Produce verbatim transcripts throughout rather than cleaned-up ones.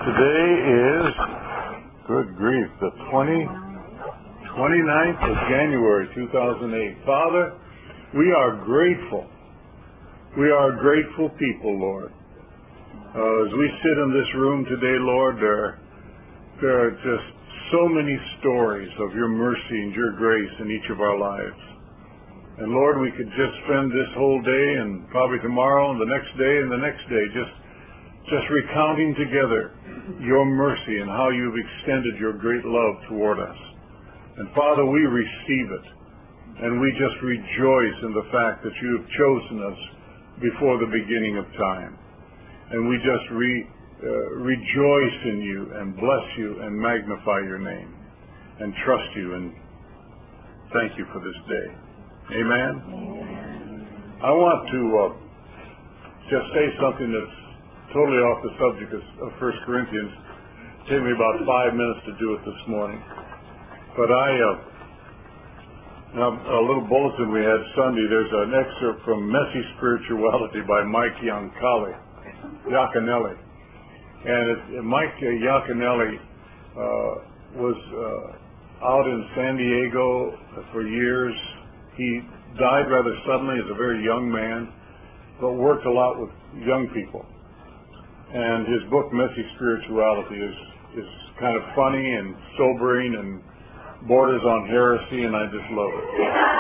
Today is, good grief, the twentieth, twenty-ninth of January, two thousand eight. Father, we are grateful. We are grateful people, Lord. Uh, as we sit in this room today, Lord, there, there are just so many stories of your mercy and your grace in each of our lives. And Lord, we could just spend this whole day and probably tomorrow and the next day and the next day just just recounting together your mercy and how you've extended your great love toward us. And Father, we receive it. And we just rejoice in the fact that you have chosen us before the beginning of time. And we just re, uh, rejoice in you and bless you and magnify your name and trust you and thank you for this day. Amen? Amen. I want to uh, just say something that's totally off the subject of First Corinthians. It took me about five minutes to do it this morning. But I, uh, now a little bulletin we had Sunday, there's an excerpt from Messy Spirituality by Mike Yaconelli. Yaconelli. And it, Mike Yaconelli uh, was uh, out in San Diego for years. He died rather suddenly as a very young man, but worked a lot with young people. And his book, Messy Spirituality, is, is kind of funny and sobering and borders on heresy, and I just love it.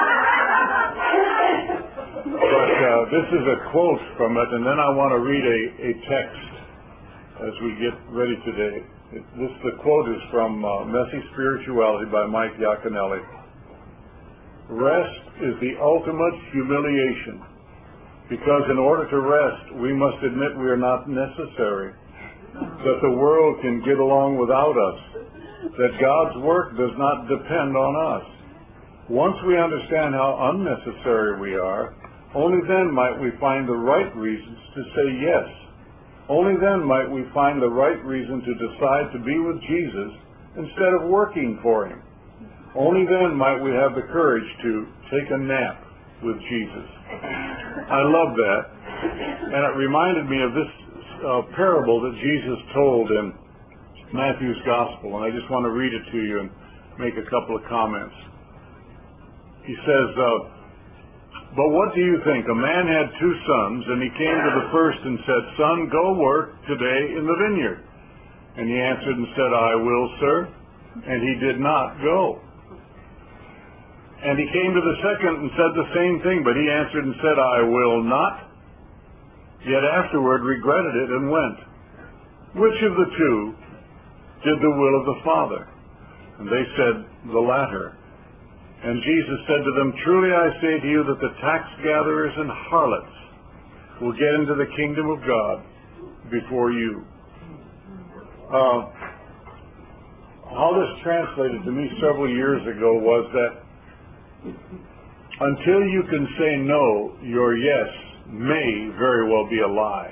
But uh, this is a quote from it, and then I want to read a, a text as we get ready today. It, this the quote is from uh, Messy Spirituality by Mike Yaconelli. Rest is the ultimate humiliation. Because in order to rest, we must admit we are not necessary, that the world can get along without us, that God's work does not depend on us. Once we understand how unnecessary we are, only then might we find the right reasons to say yes. Only then might we find the right reason to decide to be with Jesus instead of working for him. Only then might we have the courage to take a nap with Jesus. I love that. And it reminded me of this uh, parable that Jesus told in Matthew's Gospel. And I just want to read it to you and make a couple of comments. He says, uh, but what do you think? A man had two sons, and he came to the first and said, Son, go work today in the vineyard. And he answered and said, I will, sir. And he did not go. And he came to the second and said the same thing, but he answered and said, I will not. Yet afterward regretted it and went. Which of the two did the will of the Father? And they said, the latter. And Jesus said to them, Truly I say to you that the tax gatherers and harlots will get into the kingdom of God before you. Uh, how this translated to me several years ago was that until you can say no, your yes may very well be a lie.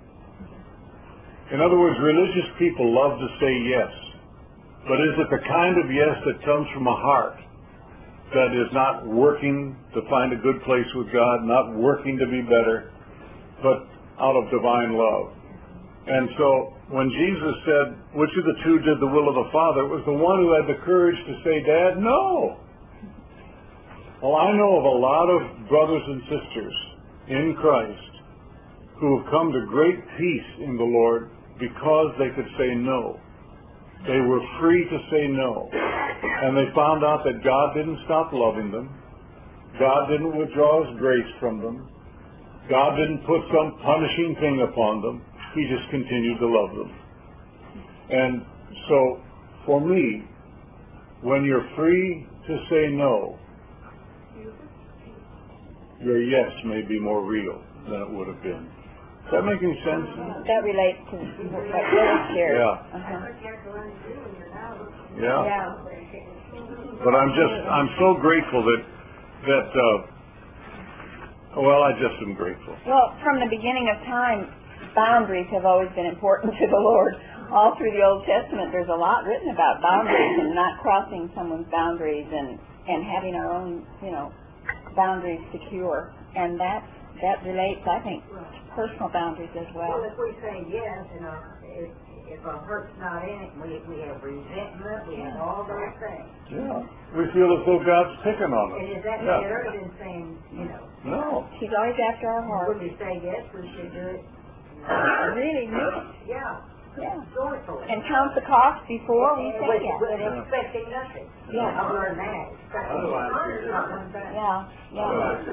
In other words, religious people love to say yes, but is it the kind of yes that comes from a heart that is not working to find a good place with God, not working to be better, but out of divine love? And so when Jesus said, which of the two did the will of the Father, it was the one who had the courage to say, Dad, no. Well, I know of a lot of brothers and sisters in Christ who have come to great peace in the Lord because they could say no. They were free to say no. And they found out that God didn't stop loving them. God didn't withdraw his grace from them. God didn't put some punishing thing upon them. He just continued to love them. And so, for me, when you're free to say no, your yes may be more real than it would have been. Does that make any sense? That relates to what Billy shared. Yeah. Uh-huh. Yeah. Yeah. But I'm just, I'm so grateful that, that, uh, well, I just am grateful. Well, from the beginning of time, boundaries have always been important to the Lord. All through the Old Testament, there's a lot written about boundaries and not crossing someone's boundaries and, and having our own, you know, boundaries secure, and that that relates, I think, to personal boundaries as well. Well, if we say yes, and our, if, if a hurt's not in it, we, we have resentment, we have all those things. Yeah. We feel as though God's picking on us. And is that Yeah. better than saying, you know, No. He's always after our heart. when we say yes, we should do it? Really, really. Yeah, Yeah. joyfully. And count the cost before we And say with, yes. with expecting nothing. Yeah. I've learned that. Expecting nothing, not one thing. Yeah, yeah.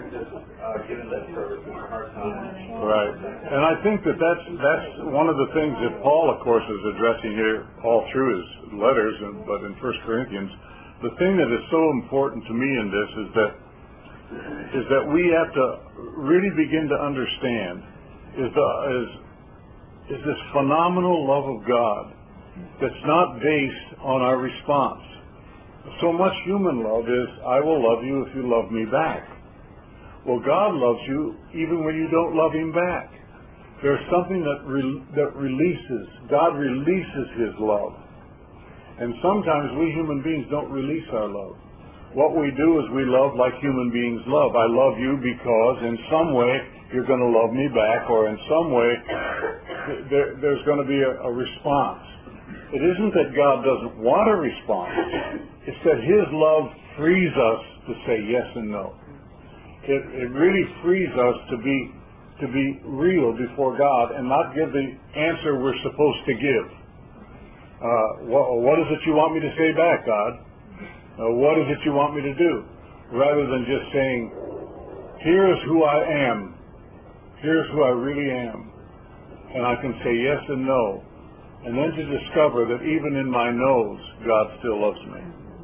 Right. And I think that that's, that's one of the things that Paul, of course, is addressing here all through his letters, and, but in First Corinthians. The thing that is so important to me in this is that is that we have to really begin to understand is the is is this phenomenal love of God that's not based on our response. So much human love is, I will love you if you love me back. Well, God loves you even when you don't love him back. There's something that re- that releases, God releases his love. And sometimes we human beings don't release our love. What we do is we love like human beings love. I love you because in some way you're going to love me back, or in some way there, there's going to be a, a response. It isn't that God doesn't want a response. It's that his love frees us to say yes and no. It, it really frees us to be to be real before God and not give the answer we're supposed to give. Uh, what, what is it you want me to say back, God? Uh, what is it you want me to do? Rather than just saying, here's who I am. Here's who I really am. And I can say yes and no. And then to discover that even in my no's, God still loves me.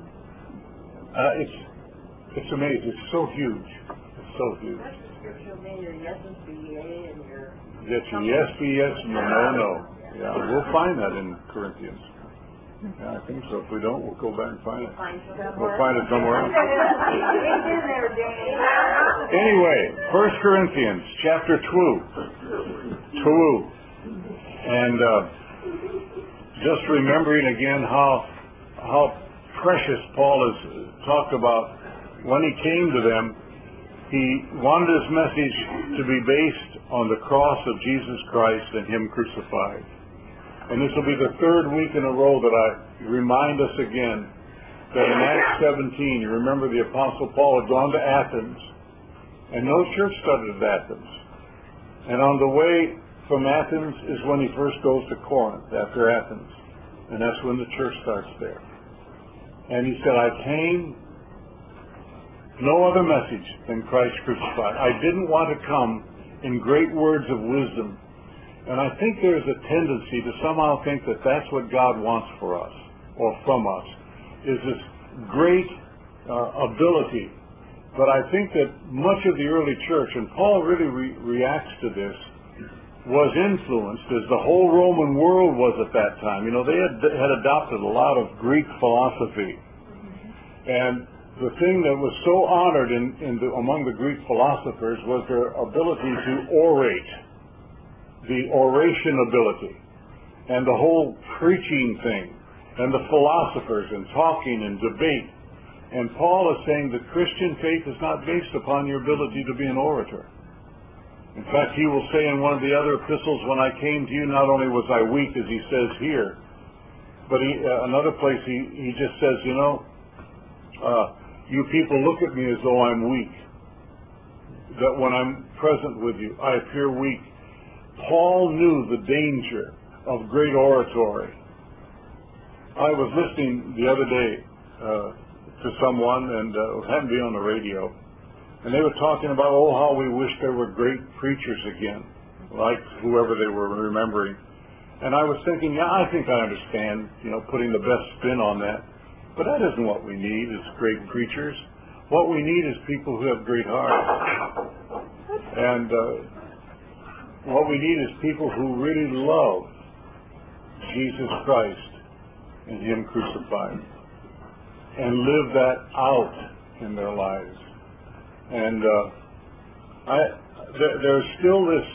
Uh, it's it's amazing. It's so huge. It's so huge. That's the scripture mean your yeses be yea and your... That your yes be yes and your no, no. Yeah, we'll find that in Corinthians. Yeah, I think so. If we don't, we'll go back and find it. We'll find it somewhere else. It's in there, Danny. Anyway, First Corinthians chapter two. Two. And uh, just remembering again how how precious Paul has talked about when he came to them. He wanted his message to be based on the cross of Jesus Christ and him crucified. And this will be the third week in a row that I remind us again that in Acts seventeen, you remember the Apostle Paul had gone to Athens, and no church started at Athens. And on the way from Athens is when he first goes to Corinth, after Athens. And that's when the church starts there. And he said, I came no other message than Christ crucified. I didn't want to come in great words of wisdom. And I think there's a tendency to somehow think that that's what God wants for us, or from us, is this great uh, ability. But I think that much of the early church, and Paul really re- reacts to this, was influenced, as the whole Roman world was at that time. You know, they had, had adopted a lot of Greek philosophy. And the thing that was so honored in, in the, among the Greek philosophers was their ability to orate, the oration ability, and the whole preaching thing, and the philosophers, and talking and debate. And Paul is saying that Christian faith is not based upon your ability to be an orator. In fact, he will say in one of the other epistles, when I came to you, not only was I weak, as he says here, but he, uh, another place he, he just says, you know, uh, you people look at me as though I'm weak. That when I'm present with you, I appear weak. Paul knew the danger of great oratory. I was listening the other day uh, to someone, and uh, it happened to be on the radio, and they were talking about, oh, how we wish there were great preachers again, like whoever they were remembering. And I was thinking, yeah, I think I understand, you know, putting the best spin on that. But that isn't what we need, is great preachers. What we need is people who have great hearts. And uh, what we need is people who really love Jesus Christ and him crucified, and live that out in their lives. And uh, I, th- there's still this,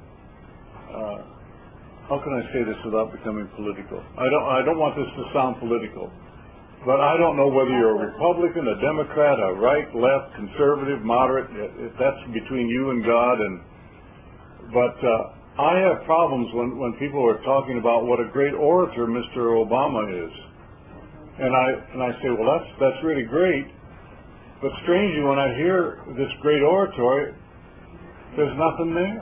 uh, how can I say this without becoming political? I don't, I don't want this to sound political, but I don't know whether you're a Republican, a Democrat, a right, left, conservative, moderate. It, it, that's between you and God. And but uh, I have problems when, when people are talking about what a great orator Mister Obama is. And I, and I say, well, that's, that's really great. But strangely, when I hear this great oratory, there's nothing there.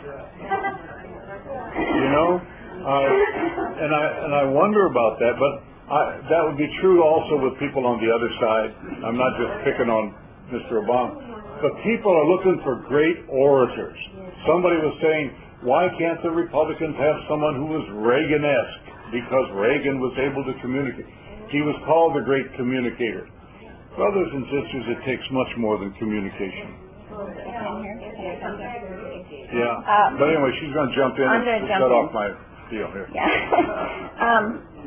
You know? Uh, and I, and I wonder about that, but I, that would be true also with people on the other side. I'm not just picking on Mister Obama. But people are looking for great orators. Somebody was saying, why can't the Republicans have someone who was Reagan-esque? Because Reagan was able to communicate. He was called the great communicator. Brothers and sisters, it takes much more than communication. Yeah. Uh, but anyway, she's going to jump in I'm and gonna jump shut in. off my deal here. Yeah. um,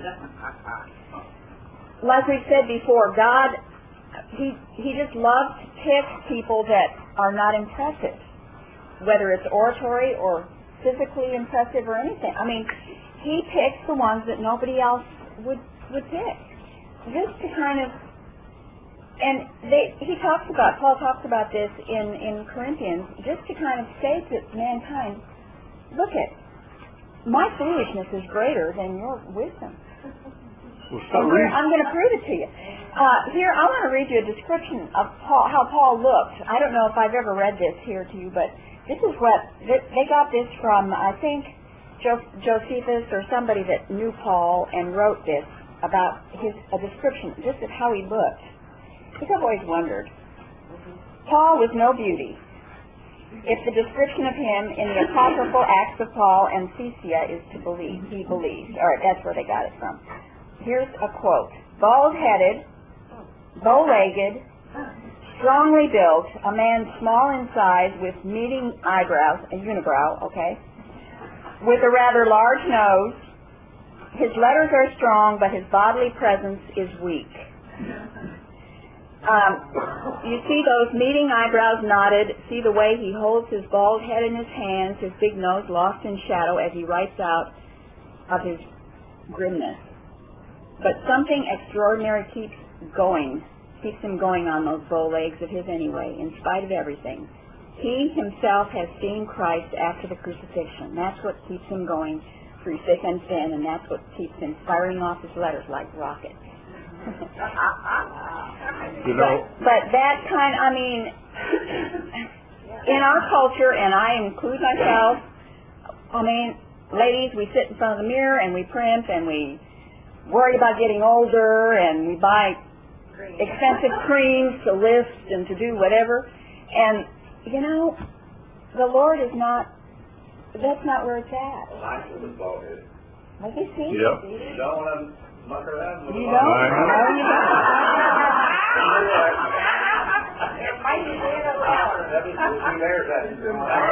like we said before, God, he he just loves to pick people that are not impressive, whether it's oratory or physically impressive or anything. I mean, he picks the ones that nobody else would would pick, just to kind of. And they, he talks about, Paul talks about this in, in Corinthians, just to kind of say to mankind, look at, my foolishness is greater than your wisdom. Well, here, I'm going to prove it to you. Uh, here, I want to read you a description of Paul, how Paul looked. I don't know if I've ever read this here to you, but this is what, they got this from, I think, jo- Josephus or somebody that knew Paul and wrote this about his a description, just of how he looked. I've always wondered. Paul was no beauty. If the description of him in the apocryphal Acts of Paul and Cecia is to believe, he believed. All right, that's where they got it from. Here's a quote. Bald-headed, bow-legged, strongly built, a man small in size with meeting eyebrows, a unibrow, okay, with a rather large nose. His letters are strong, but his bodily presence is weak. Um, you see those meeting eyebrows knotted, see the way he holds his bald head in his hands, his big nose lost in shadow as he writes out of his grimness. But something extraordinary keeps going, keeps him going on those bow legs of his anyway, in spite of everything. He himself has seen Christ after the crucifixion. That's what keeps him going through thick and thin, and that's what keeps him firing off his letters like rockets. You know, but, but that kind, I mean, in our culture, and I include myself, I mean, ladies, we sit in front of the mirror and we primp and we worry about getting older and we buy expensive creams to lift and to do whatever. And, you know, the Lord is not, that's not where it's at. Elijah was bald-headed. Was he see? Yep. You don't want to muck around with You a don't? I know. No, you don't. It might be in a louder. That was two bears at you.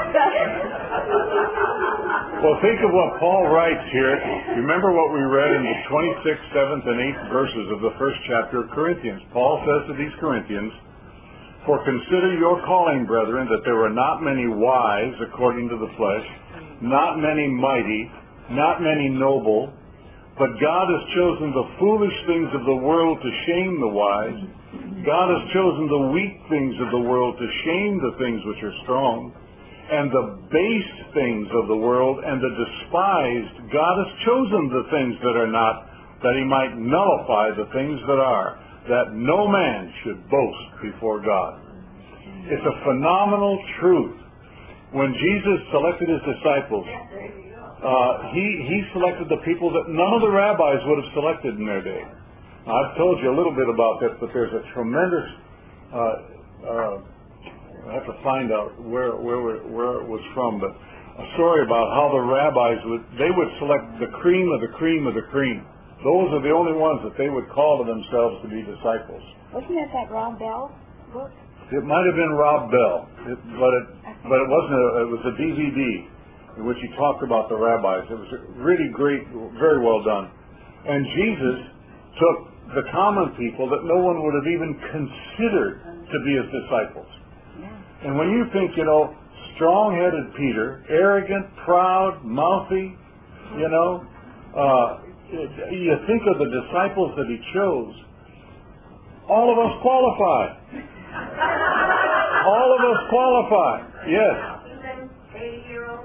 Well, think of what Paul writes here. Remember what we read in the twenty-sixth, seventh, and eighth verses of the first chapter of Corinthians. Paul says to these Corinthians, "For consider your calling, brethren, that there were not many wise according to the flesh, not many mighty, not many noble, but God has chosen the foolish things of the world to shame the wise. God has chosen the weak things of the world to shame the things which are strong. And the base things of the world and the despised, God has chosen the things that are not, that he might nullify the things that are, that no man should boast before God." It's a phenomenal truth. When Jesus selected his disciples, Uh, he, he selected the people that none of the rabbis would have selected in their day. Now, I've told you a little bit about this, but there's a tremendous, uh, uh, I have to find out where, where, where it was from, but a story about how the rabbis would, they would select the cream of the cream of the cream. Those are the only ones that they would call to themselves to be disciples. Wasn't that that Rob Bell book? It might have been Rob Bell, it, but it, but it wasn't. A, it was a D V D. In which he talked about the rabbis. It was really great, very well done. And Jesus took the common people that no one would have even considered to be his disciples. Yeah. And when you think, you know, strong-headed Peter, arrogant, proud, mouthy, you know, uh, you think of the disciples that he chose, all of us qualify. All of us qualify, yes. Even eighty-year-old grandma.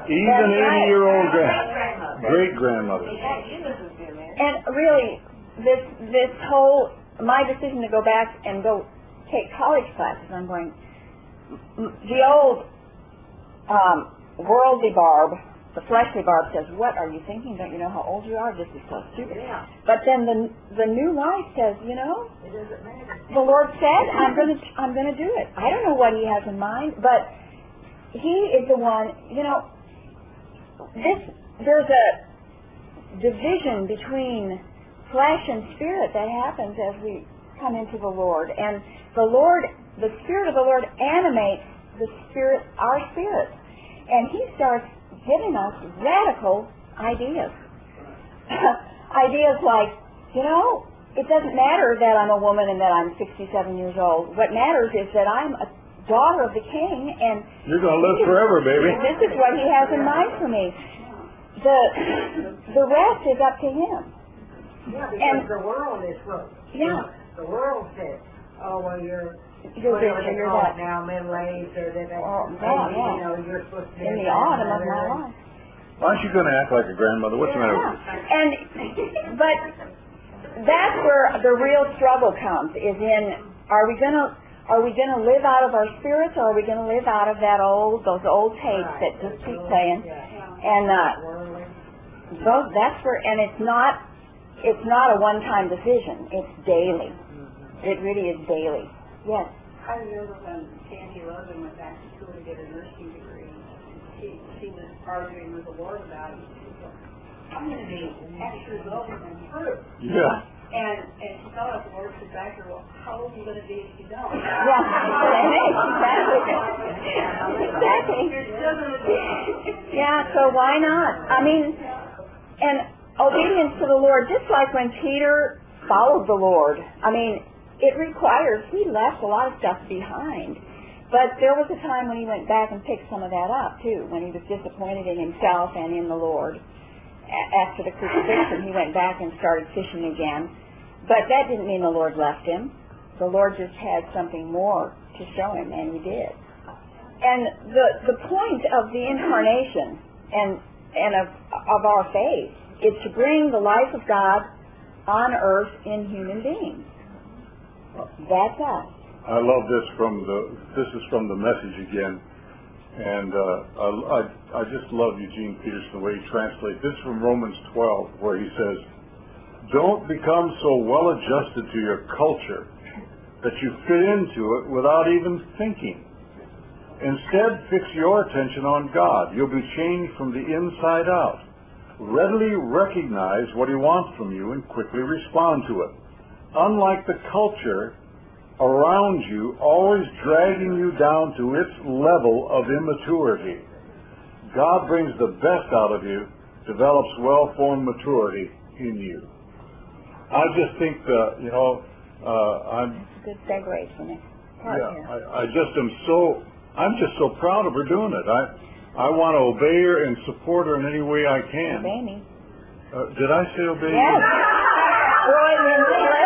Even That's right. eighty-year-old grand, Grandmother. great-grandmother. And really, this this whole my decision to go back and go take college classes, I'm going. m- The old um, worldly Barb, the fleshly Barb says, "What are you thinking? Don't you know how old you are? This is so stupid." Yeah, But then the the new life says, you know, it doesn't matter. the Lord said, "I'm going to I'm going to do it." I don't know what He has in mind, but He is the one. You know, this there's a division between flesh and spirit that happens as we come into the Lord, and the Lord, the Spirit of the Lord animates the spirit, our spirit, and He starts giving us radical ideas. Ideas like, you know, it doesn't matter that I'm a woman and that I'm sixty-seven years old. What matters is that I'm a daughter of the King, and You're going to live forever, baby. this is what He has in mind for me. The the rest is up to Him. Yeah, because And- the world is what. Yeah. The world says, oh, well, you're, You're whatever this or they you're call that. it now, middle-aged, or that, that, Oh, and, yeah, you yeah. know, you're supposed to be In a the autumn of my grandmother. life. Why aren't you going to act like a grandmother? What's the matter with you? Yeah. And but that's where the real struggle comes, is in are we gonna are we gonna live out of our spirits, or are we gonna live out of that old those old tapes that just keep playing? And uh Worldly. those that's where and it's not it's not a one time decision, it's daily. It really is daily. Yes. I remember when Sandy Logan went back to school to get a nursing degree, she, she was arguing with the Lord about it. She said, I'm going to be X years older than her. Yeah. And, and she thought the Lord said back to her, well, how old are you going to be if you don't? Yeah. Exactly. Exactly. You're still going to be. Yeah, so why not? I mean, and obedience to the Lord, just like when Peter followed the Lord, I mean, it requires, he left a lot of stuff behind. But there was a time when he went back and picked some of that up, too, when he was disappointed in himself and in the Lord. A- after the crucifixion, he went back and started fishing again. But that didn't mean the Lord left him. The Lord just had something more to show him, and he did. And the the point of the incarnation and and of of our faith is to bring the life of God on earth in human beings. That's us. I love this from the, this is from the Message again. And uh, I, I, I just love Eugene Peterson, the way he translates. This is from Romans twelve, where he says, don't become so well adjusted to your culture that you fit into it without even thinking. Instead, fix your attention on God. You'll be changed from the inside out. Readily recognize what He wants from you and quickly respond to it. Unlike the culture around you, always dragging you down to its level of immaturity. God brings the best out of you, develops well-formed maturity in you. I just think that, you know, uh, I'm, Good segue to the next part yeah, here. I, I just am so, I'm just so proud of her doing it. I, I want to obey her and support her in any way I can. Obey me. Uh, did I say obey you? Yes. Roy Lindsay,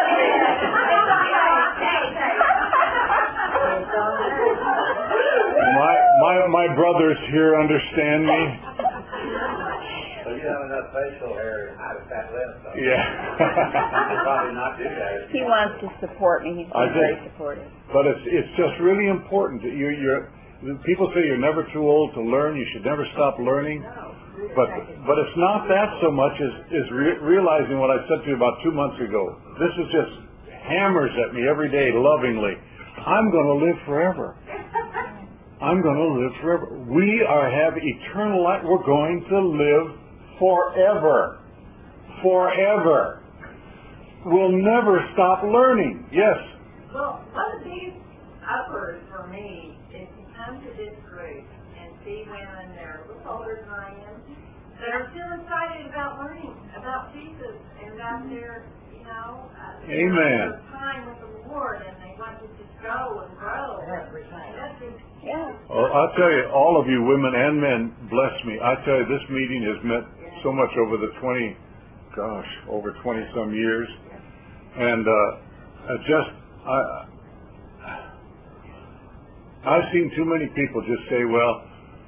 My, my, my brothers here understand me. So you have enough facial hair and hide a fat lip, so Yeah. you'll probably not do that. he wants to support me. He's I been very did. supportive. But it's it's just really important that you you're. People say you're never too old to learn. You should never stop learning. But but it's not that so much as is re- realizing what I said to you about two months ago. This is just hammers at me every day lovingly. I'm going to live forever. I'm going to live forever. We are have eternal life. We're going to live forever. Forever. We'll never stop learning. Yes. Well, one of these uppers for me is to come to this group and see women that are a little older than I am that are still excited about learning about Jesus and about their, you know, uh, Amen. their time with the Lord, and they want to just go and grow. That's just, Yeah. Well, I'll tell you, all of you women and men, bless me. I tell you, this meeting has meant so much over the twenty, gosh, over twenty some years. And uh, I just, I, I've seen too many people just say, well,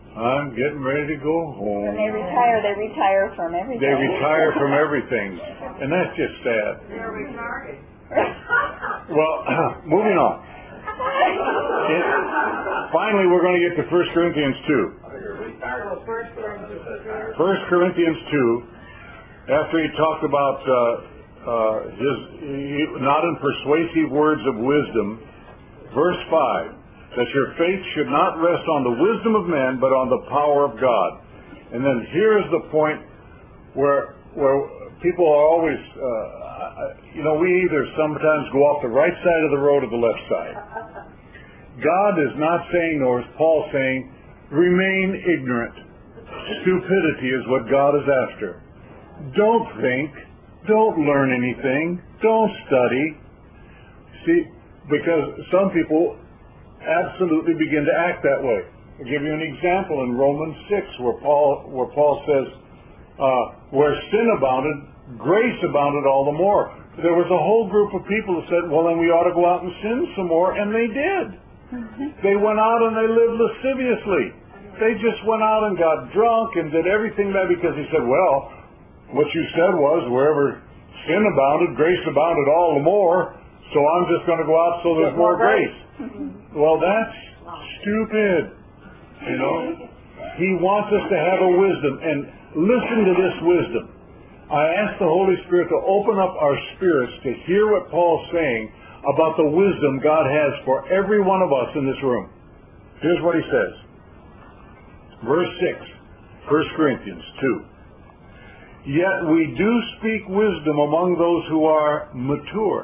I'm getting ready to go When they home. retire, they retire from everything. They retire from everything. And that's just sad. They're retarded. Well, moving on. It, finally, we're going to get to First Corinthians two. Oh, First Corinthians two. First Corinthians two, after he talked about uh, uh, his, he, not in persuasive words of wisdom, verse five, that your faith should not rest on the wisdom of men, but on the power of God. And then here's the point where where people are always, uh, you know, we either sometimes go off the right side of the road or the left side. God is not saying, nor is Paul saying, remain ignorant. Stupidity is what God is after. Don't think. Don't learn anything. Don't study. See, because some people absolutely begin to act that way. I'll give you an example in Romans six, where Paul where Paul says, uh, where sin abounded, grace abounded all the more. There was a whole group of people that said, well, then we ought to go out and sin some more, and they did. They went out and they lived lasciviously. They just went out and got drunk and did everything that, because he said, well, what you said was, wherever sin abounded, grace abounded all the more, so I'm just going to go out so there's more grace. Well, that's stupid. You know, he wants us to have a wisdom, and listen to this wisdom. I ask the Holy Spirit to open up our spirits to hear what Paul's saying about the wisdom God has for every one of us in this room. Here's what he says. Verse six, First Corinthians two. Yet we do speak wisdom among those who are mature.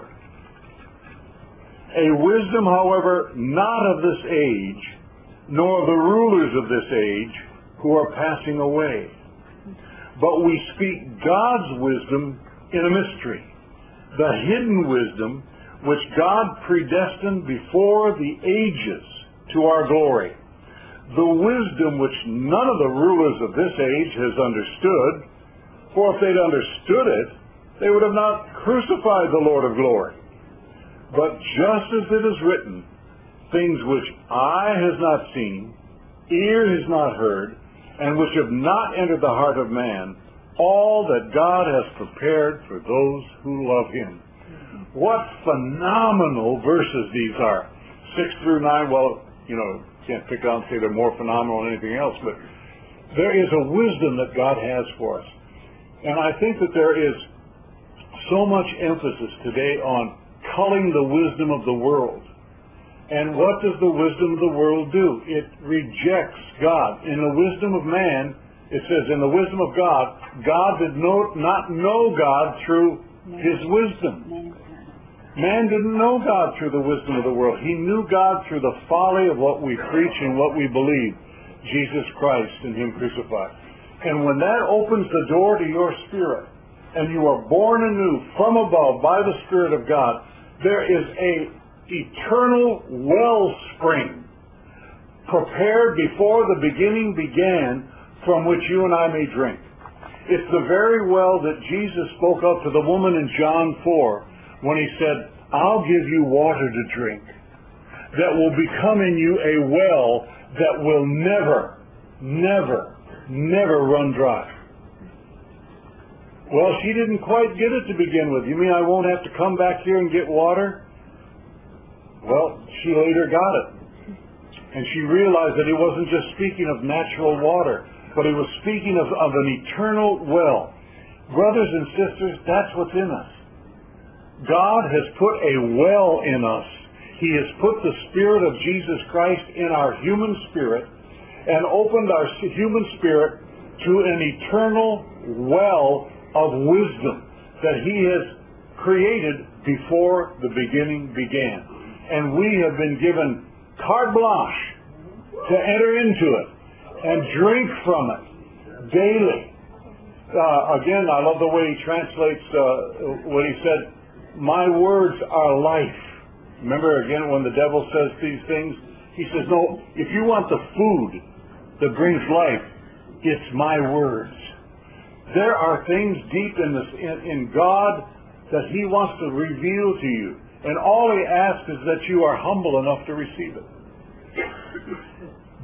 A wisdom, however, not of this age, nor of the rulers of this age, who are passing away. But we speak God's wisdom in a mystery, the hidden wisdom which God predestined before the ages to our glory. The wisdom which none of the rulers of this age has understood, for if they'd understood it, they would have not crucified the Lord of glory. But just as it is written, things which eye has not seen, ear has not heard, and which have not entered the heart of man, all that God has prepared for those who love him. What phenomenal verses these are. Six through nine, well, you know, can't pick out and say they're more phenomenal than anything else, but there is a wisdom that God has for us. And I think that there is so much emphasis today on culling the wisdom of the world. And what does the wisdom of the world do? It rejects God. In the wisdom of man, it says, in the wisdom of God, God did no, not know God through his wisdom. Man didn't know God through the wisdom of the world. He knew God through the folly of what we preach and what we believe. Jesus Christ and him crucified. And when that opens the door to your spirit, and you are born anew from above by the Spirit of God, there is a eternal wellspring prepared before the beginning began, from which you and I may drink. It's the very well that Jesus spoke of to the woman in John four when he said, I'll give you water to drink that will become in you a well that will never, never, never run dry. Well, she didn't quite get it to begin with. You mean I won't have to come back here and get water? Well, she later got it. And she realized that he wasn't just speaking of natural water, but he was speaking of, of an eternal well. Brothers and sisters, that's what's in us. God has put a well in us. He has put the Spirit of Jesus Christ in our human spirit and opened our human spirit to an eternal well of wisdom that he has created before the beginning began. And we have been given carte blanche to enter into it and drink from it daily. Uh, again, I love the way he translates uh, what he said, my words are life. Remember again when the devil says these things? He says, no, if you want the food that brings life, it's my words. There are things deep in, this, in, in God that he wants to reveal to you. And all he asks is that you are humble enough to receive it.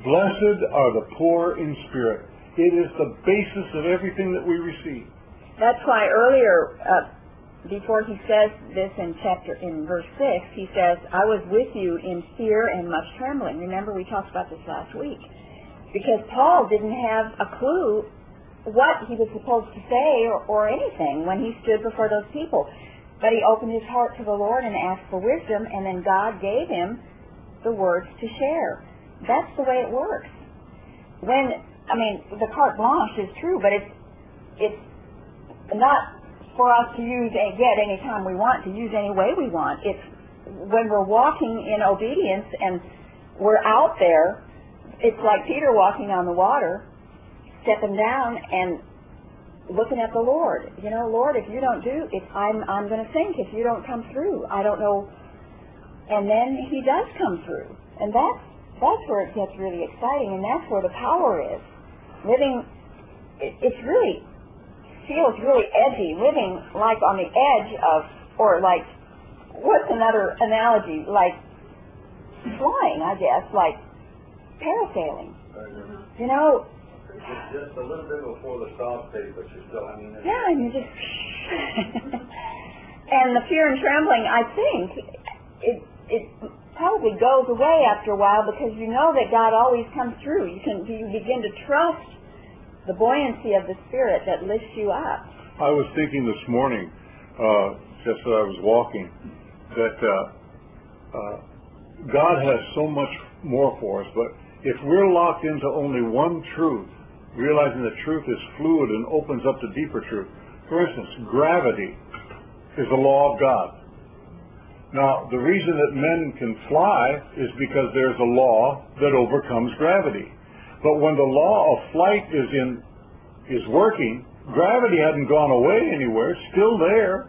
Blessed are the poor in spirit. It is the basis of everything that we receive. That's why earlier, uh, before he says this in chapter, in verse six, he says, I was with you in fear and much trembling. Remember, we talked about this last week. Because Paul didn't have a clue what he was supposed to say or, or anything when he stood before those people. But he opened his heart to the Lord and asked for wisdom, and then God gave him the words to share. That's the way it works. When, I mean, the carte blanche is true, but it's it's not for us to use and get any time we want, to use any way we want. It's when we're walking in obedience and we're out there, it's like Peter walking on the water, stepping down and looking at the Lord. You know, Lord, if you don't do, if I'm I'm going to sink if you don't come through. I don't know. And then he does come through. And that's, that's where it gets really exciting, and that's where the power is. Living, it, it's really, feels really edgy, living like on the edge of, or like, what's another analogy? Like flying, I guess, like parasailing. You know, Just, just a little bit before the soft tape, but you're still hanging in. yeah, and you just, and the fear and trembling, I think, it it probably goes away after a while because you know that God always comes through. You can you begin to trust the buoyancy of the Spirit that lifts you up. I was thinking this morning, uh, just as I was walking, that uh, uh, God has so much more for us, but if we're locked into only one truth, realizing that truth is fluid and opens up to deeper truth. For instance, gravity is a law of God. Now, the reason that men can fly is because there's a law that overcomes gravity. But when the law of flight is in is working, gravity hadn't gone away anywhere, it's still there.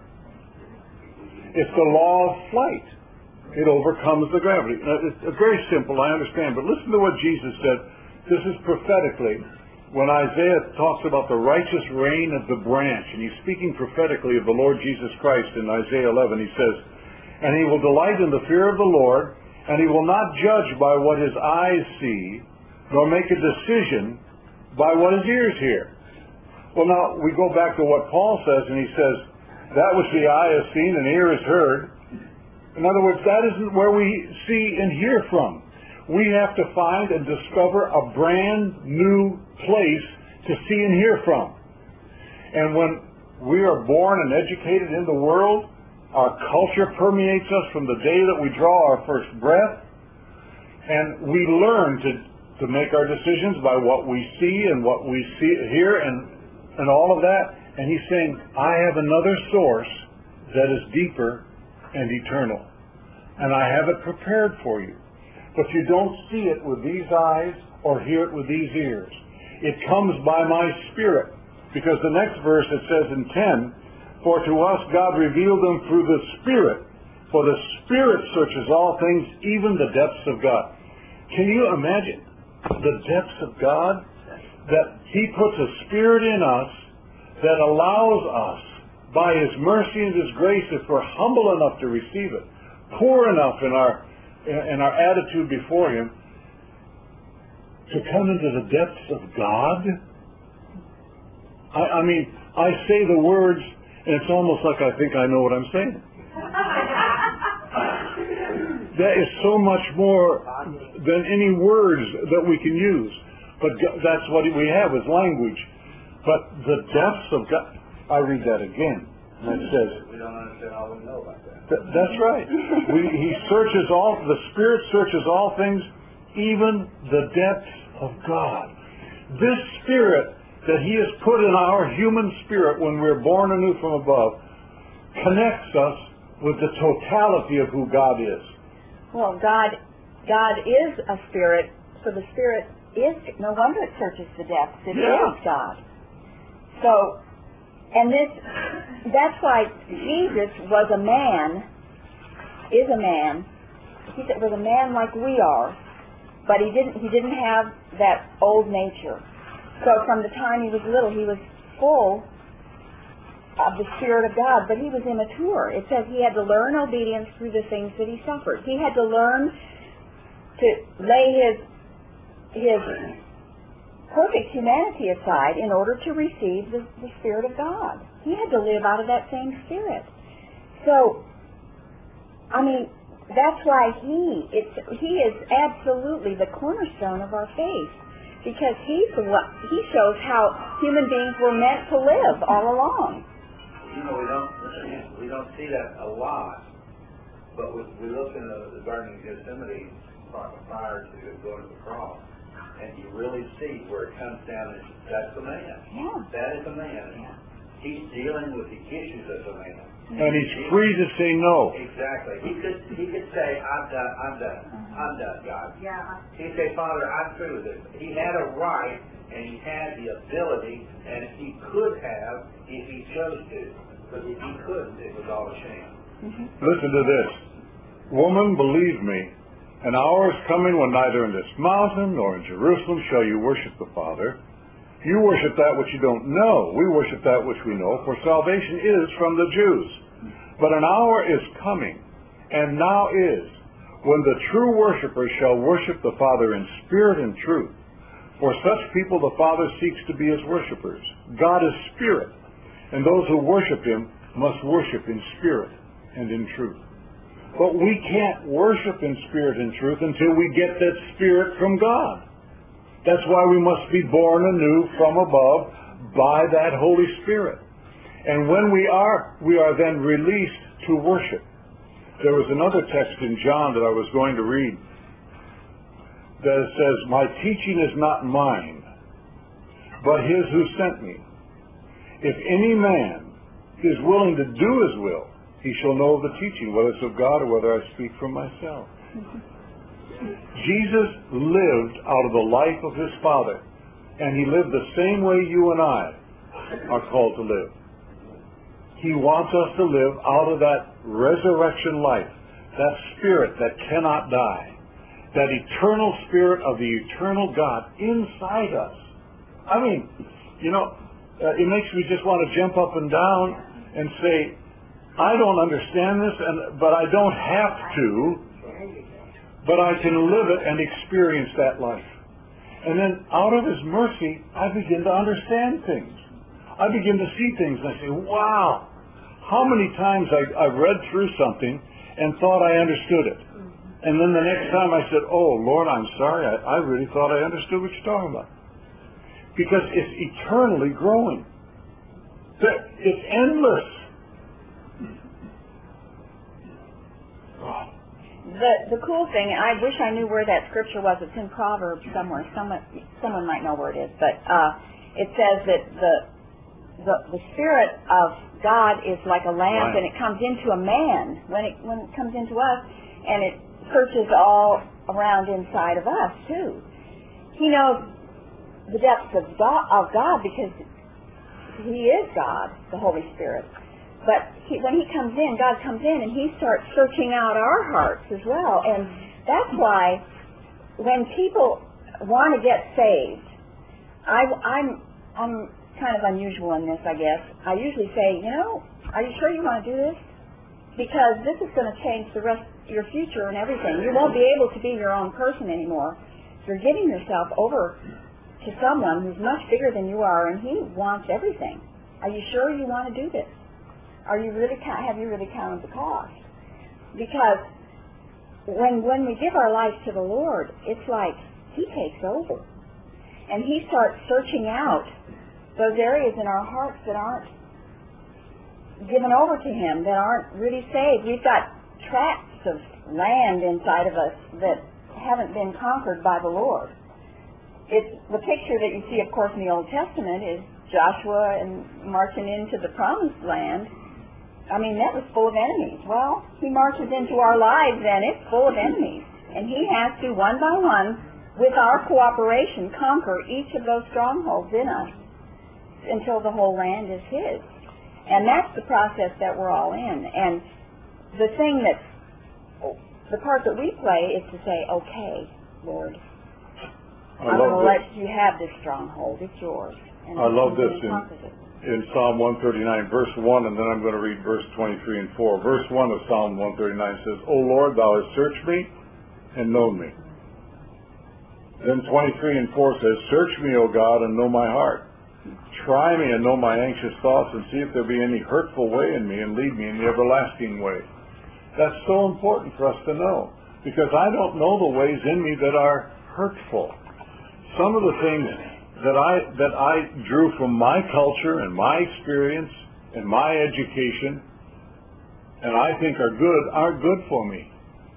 It's the law of flight. It overcomes the gravity. Now, it's very simple, I understand, but listen to what Jesus said. This is prophetically. When Isaiah talks about the righteous reign of the branch, and he's speaking prophetically of the Lord Jesus Christ in Isaiah eleven, he says, and he will delight in the fear of the Lord, and he will not judge by what his eyes see, nor make a decision by what his ears hear. Well, now, we go back to what Paul says, and he says, that which the eye has seen and ear has heard. In other words, that isn't where we see and hear from. We have to find and discover a brand new place to see and hear from. And when we are born and educated in the world, our culture permeates us from the day that we draw our first breath, and we learn to, to make our decisions by what we see and what we see, hear and, and all of that. And he's saying, I have another source that is deeper and eternal, and I have it prepared for you. But you don't see it with these eyes or hear it with these ears. It comes by my Spirit. Because the next verse, it says in ten, for to us God revealed them through the Spirit. For the Spirit searches all things, even the depths of God. Can you imagine the depths of God? That he puts a Spirit in us that allows us, by his mercy and his grace, if we're humble enough to receive it, poor enough in our in our attitude before him, to come into the depths of God. I, I mean, I say the words, and it's almost like I think I know what I'm saying. That is so much more than any words that we can use. But that's what we have is language. But the depths of God, I read that again, and it says, We don't understand all we know about that. Th- that's right. We, he searches all, the Spirit searches all things, even the depths of God. This Spirit that he has put in our human spirit when we're born anew from above connects us with the totality of who God is. Well, God, God is a spirit, so the Spirit is, no wonder it searches the depths. It Yeah. is God. So, and this, that's why Jesus was a man, is a man. He was a man like we are, but he didn't, he didn't have that old nature. So from the time he was little, he was full of the Spirit of God, but he was immature. It says he had to learn obedience through the things that he suffered. He had to learn to lay his his perfect humanity aside in order to receive the, the Spirit of God. He had to live out of that same Spirit. So, I mean, that's why he it's he is absolutely the cornerstone of our faith, because he's the one, he shows how human beings were meant to live all along. You know, we don't we don't see that a lot, but we, we look in the, the Garden of Gethsemane prior to go to the cross, and you really see where it comes down. And that's a man. Yeah. That is a man. Yeah. He's dealing with the issues of a man. And he's free to say no. Exactly. He could he could say, I'm done, I'm done, Uh-huh. I'm done, God. Yeah. He'd say, Father, I'm through with this. He had a right, and he had the ability, and he could have if he chose to. But if he couldn't, it was all a shame. Mm-hmm. Listen to this. Woman, believe me, an hour is coming when neither in this mountain nor in Jerusalem shall you worship the Father. You worship that which you don't know. We worship that which we know, for salvation is from the Jews. But an hour is coming, and now is, when the true worshipers shall worship the Father in spirit and truth. For such people the Father seeks to be his worshipers. God is spirit, and those who worship him must worship in spirit and in truth. But we can't worship in spirit and truth until we get that spirit from God. That's why we must be born anew from above by that Holy Spirit. And when we are, we are then released to worship. There was another text in John that I was going to read that says, my teaching is not mine, but his who sent me. If any man is willing to do his will, he shall know the teaching, whether it's of God or whether I speak from myself. Jesus lived out of the life of his Father, and he lived the same way you and I are called to live. He wants us to live out of that resurrection life, that spirit that cannot die, that eternal spirit of the eternal God inside us. I mean, you know, uh, it makes me just want to jump up and down and say, I don't understand this, and but I don't have to. But I can live it and experience that life. And then out of his mercy, I begin to understand things. I begin to see things and I say, wow, how many times I, I've read through something and thought I understood it. And then the next time I said, oh, Lord, I'm sorry, I, I really thought I understood what you're talking about. Because it's eternally growing. It's endless. The the cool thing, I wish I knew where that scripture was. It's in Proverbs somewhere. Someone someone might know where it is, but uh, it says that the the the spirit of God is like a lamp, right. and it comes into a man when it when it comes into us, and it searches all around inside of us too. He knows the depths of God, of God because he is God, the Holy Spirit. But he, when he comes in, God comes in and he starts searching out our hearts as well. And that's why when people want to get saved, I, I'm, I'm kind of unusual in this, I guess. I usually say, you know, are you sure you want to do this? Because this is going to change the rest of your future and everything. You won't be able to be your own person anymore. You're giving yourself over to someone who's much bigger than you are, and he wants everything. Are you sure you want to do this? Are you really have you really counted the cost? Because when when we give our lives to the Lord, it's like he takes over, and he starts searching out those areas in our hearts that aren't given over to him, that aren't really saved. We've got tracts of land inside of us that haven't been conquered by the Lord. It's the picture that you see, of course, in the Old Testament is Joshua and marching into the Promised Land. I mean, that was full of enemies. Well, he marches into our lives and it's full of enemies. And he has to, one by one, with our cooperation, conquer each of those strongholds in us until the whole land is his. And that's the process that we're all in. And the thing that's, the part that we play is to say, okay, Lord, I I'm love going to this. let you have this stronghold. It's yours. And I love this in, in, in Psalm one thirty-nine, verse one, and then I'm going to read verse twenty-three and four. Verse one of Psalm one thirty-nine says, O Lord, thou hast searched me and known me. Then twenty-three and four says, search me, O God, and know my heart. Try me and know my anxious thoughts, and see if there be any hurtful way in me, and lead me in the everlasting way. That's so important for us to know, because I don't know the ways in me that are hurtful. Some of the things that I that I drew from my culture and my experience and my education, and I think are good, are good for me.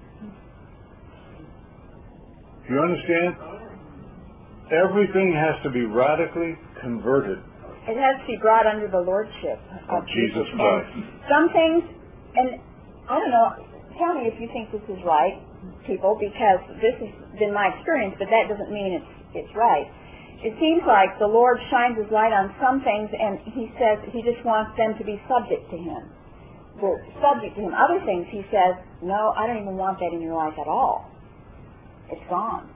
Do you understand? Everything has to be radically converted. It has to be brought under the lordship of, of Jesus Christ. Some things, and I don't know, tell me if you think this is right, people, because this has been my experience, but that doesn't mean it's it's right. It seems like the Lord shines His light on some things, and He says He just wants them to be subject to Him. They're subject to Him. Other things He says, no, I don't even want that in your life at all. It's gone.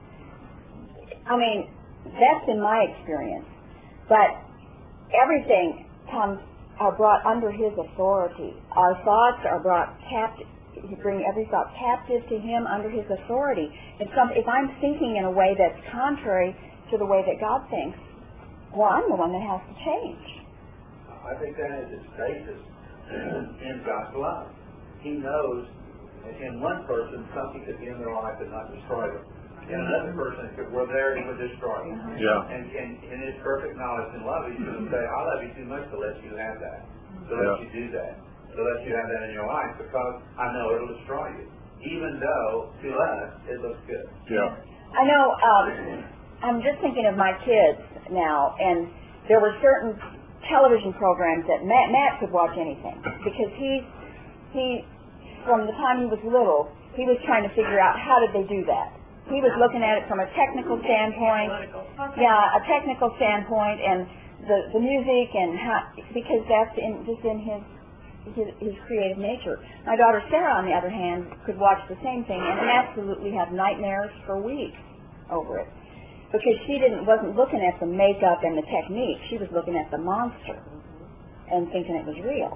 I mean, that's been my experience. But everything comes, are brought under His authority. Our thoughts are brought captive. You bring every thought captive to Him under His authority. If, some, if I'm thinking in a way that's contrary to the way that God thinks, well, I'm the one that has to change. I think that has its basis in God's love. He knows that in one person something could be in their life and not destroy them. In another person, if it were there, He would destroy them. Yeah. And, and in His perfect knowledge and love, He's going to say, I love you too much to let you have that. To let Yeah. you do that. To let you have that in your life, because I know it'll destroy you. Even though, to us, it looks good. Yeah. I know, um, I'm just thinking of my kids now, and there were certain television programs that Matt, Matt could watch anything, because he, he, from the time he was little, he was trying to figure out how did they do that. He was looking at it from a technical standpoint, yeah, a technical standpoint, and the the music, and how, because that's in, just in his, his his creative nature. My daughter Sarah, on the other hand, could watch the same thing and absolutely have nightmares for weeks over it, because she didn't wasn't looking at the makeup and the technique. She was looking at the monster and thinking it was real.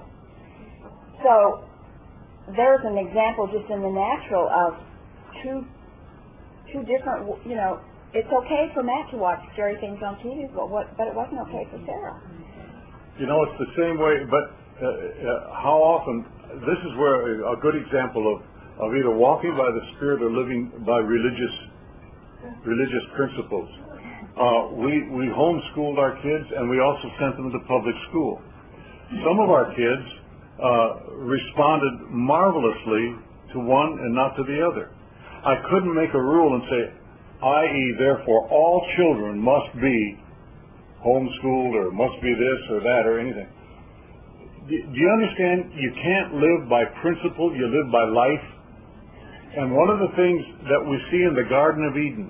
So there's an example just in the natural of two two different, you know, it's okay for Matt to watch scary things on T V, but what, but it wasn't okay for Sarah. You know, it's the same way, but uh, uh, how often, this is where a, a good example of, of either walking by the Spirit or living by religious religious principles. Uh, we, we homeschooled our kids, and we also sent them to public school. Some of our kids uh, responded marvelously to one and not to the other. I couldn't make a rule and say, that is, therefore, all children must be homeschooled or must be this or that or anything. Do you understand? You can't live by principle, you live by life. And one of the things that we see in the Garden of Eden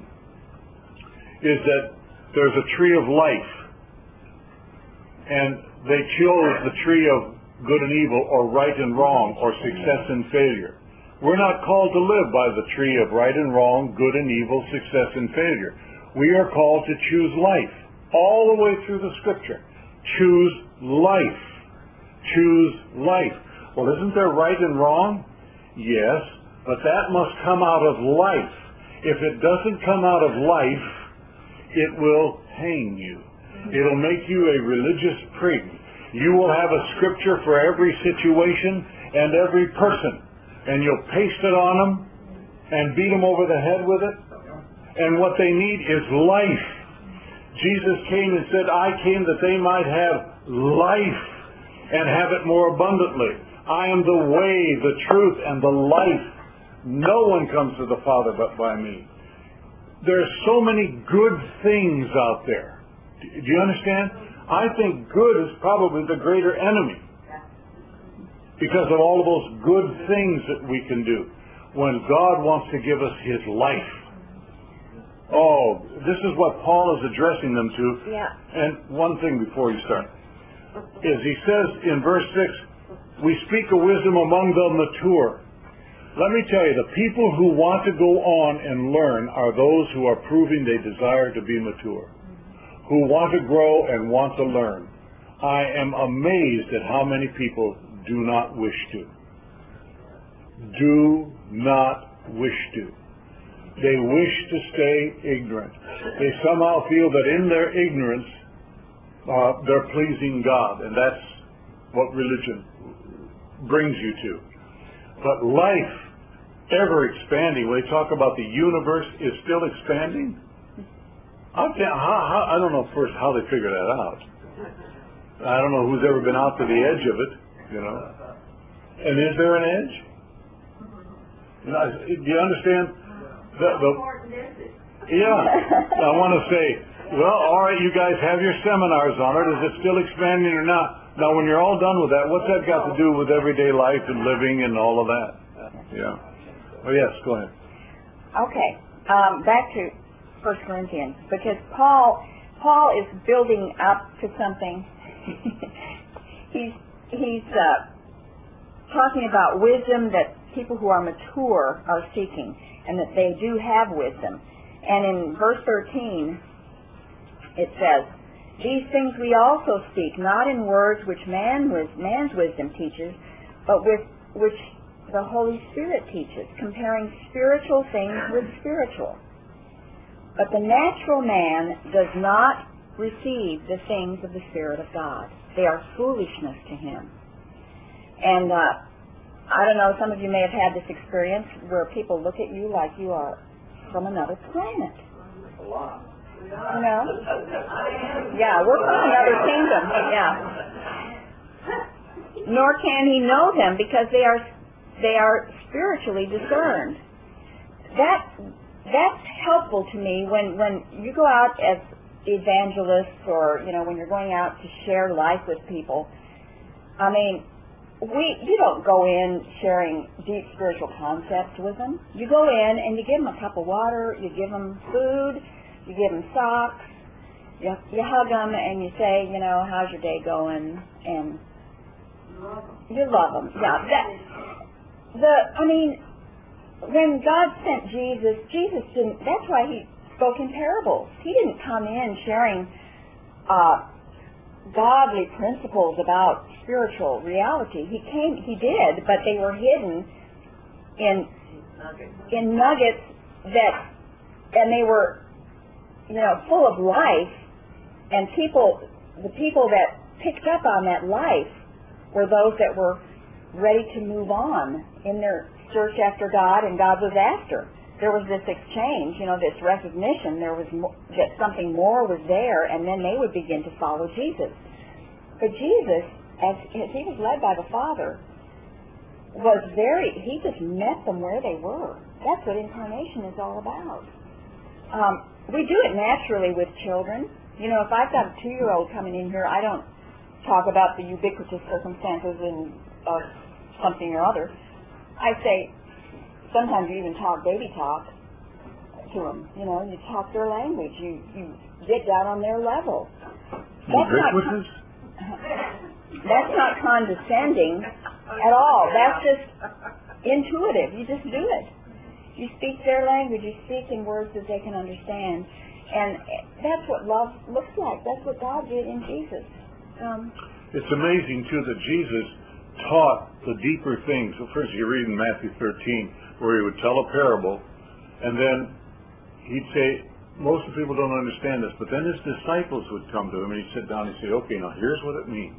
is that there's a tree of life. And they chose the tree of good and evil, or right and wrong, or success and failure. We're not called to live by the tree of right and wrong, good and evil, success and failure. We are called to choose life. All the way through the Scripture. Choose life. Choose life. Well, isn't there right and wrong? Yes, but that must come out of life. If it doesn't come out of life, it will hang you. It'll make you a religious prig. You will have a scripture for every situation and every person. And you'll paste it on them and beat them over the head with it. And what they need is life. Jesus came and said, I came that they might have life and have it more abundantly. I am the way, the truth, and the life. No one comes to the Father but by me. There are so many good things out there. Do you understand? I think good is probably the greater enemy, because of all of those good things that we can do when God wants to give us His life. Oh, this is what Paul is addressing them to. Yeah. And one thing before you start is he says in verse six, we speak of wisdom among the mature. Let me tell you, the people who want to go on and learn are those who are proving they desire to be mature, who want to grow and want to learn. I am amazed at how many people do not wish to. Do not wish to. They wish to stay ignorant. they somehow feel that in their ignorance uh, they're pleasing God, and that's what religion brings you to. But life, ever expanding, when they talk about the universe is still expanding, I, can't, how, how, I don't know first how they figure that out. I don't know who's ever been out to the edge of it, you know. And is there an edge? You know, do you understand? The, the, yeah. I want to say, well, all right, you guys have your seminars on it. Is it still expanding or not? Now, when you're all done with that, what's that got to do with everyday life and living and all of that? Yeah. Oh, yes, go ahead. Okay. Um, back to First Corinthians, because Paul Paul is building up to something. he's he's uh, talking about wisdom that people who are mature are seeking, and that they do have wisdom. And in verse thirteen, it says, "These things we also speak, not in words which man with man's wisdom teaches, but with which the Holy Spirit teaches, comparing spiritual things with spiritual. But the natural man does not receive the things of the Spirit of God. They are foolishness to him." And uh, I don't know, some of you may have had this experience where people look at you like you are from another planet. A lot. You know? Yeah, we're from another kingdom. Yeah. Nor can he know them because they are they are spiritually discerned. That that's helpful to me when when you go out as evangelists, or you know, when you're going out to share life with people. I mean, we you don't go in sharing deep spiritual concepts with them. You go in and you give them a cup of water, you give them food, you give them socks, you, you hug them, and you say, you know, how's your day going? And you love them. Yeah. That, the I mean, when God sent Jesus, Jesus didn't. That's why he spoke in parables. He didn't come in sharing uh, godly principles about spiritual reality. He came. He did, but they were hidden in in nuggets that, and they were, you know, full of life. And people, the people that picked up on that life were those that were ready to move on in their search after God, and God was after. There was this exchange, you know, this recognition. There was mo- that something more was there, and then they would begin to follow Jesus. But Jesus, as, as he was led by the Father, was very, he just met them where they were. That's what incarnation is all about. Um, we do it naturally with children. You know, if I've got a two-year-old coming in here, I don't talk about the ubiquitous circumstances and of something or other. I say, sometimes you even talk baby talk to them. You know, you talk their language. You you get down on their level. That's Ubiquitous? not, that's not condescending at all. That's just intuitive. You just do it. You speak their language. You speak in words that they can understand. And that's what love looks like. That's what God did in Jesus. Um, it's amazing, too, that Jesus taught the deeper things. Well, first you read in Matthew thirteen, where he would tell a parable, and then he'd say, most of the people don't understand this, but then his disciples would come to him, and he'd sit down and he'd say, okay, now here's what it means.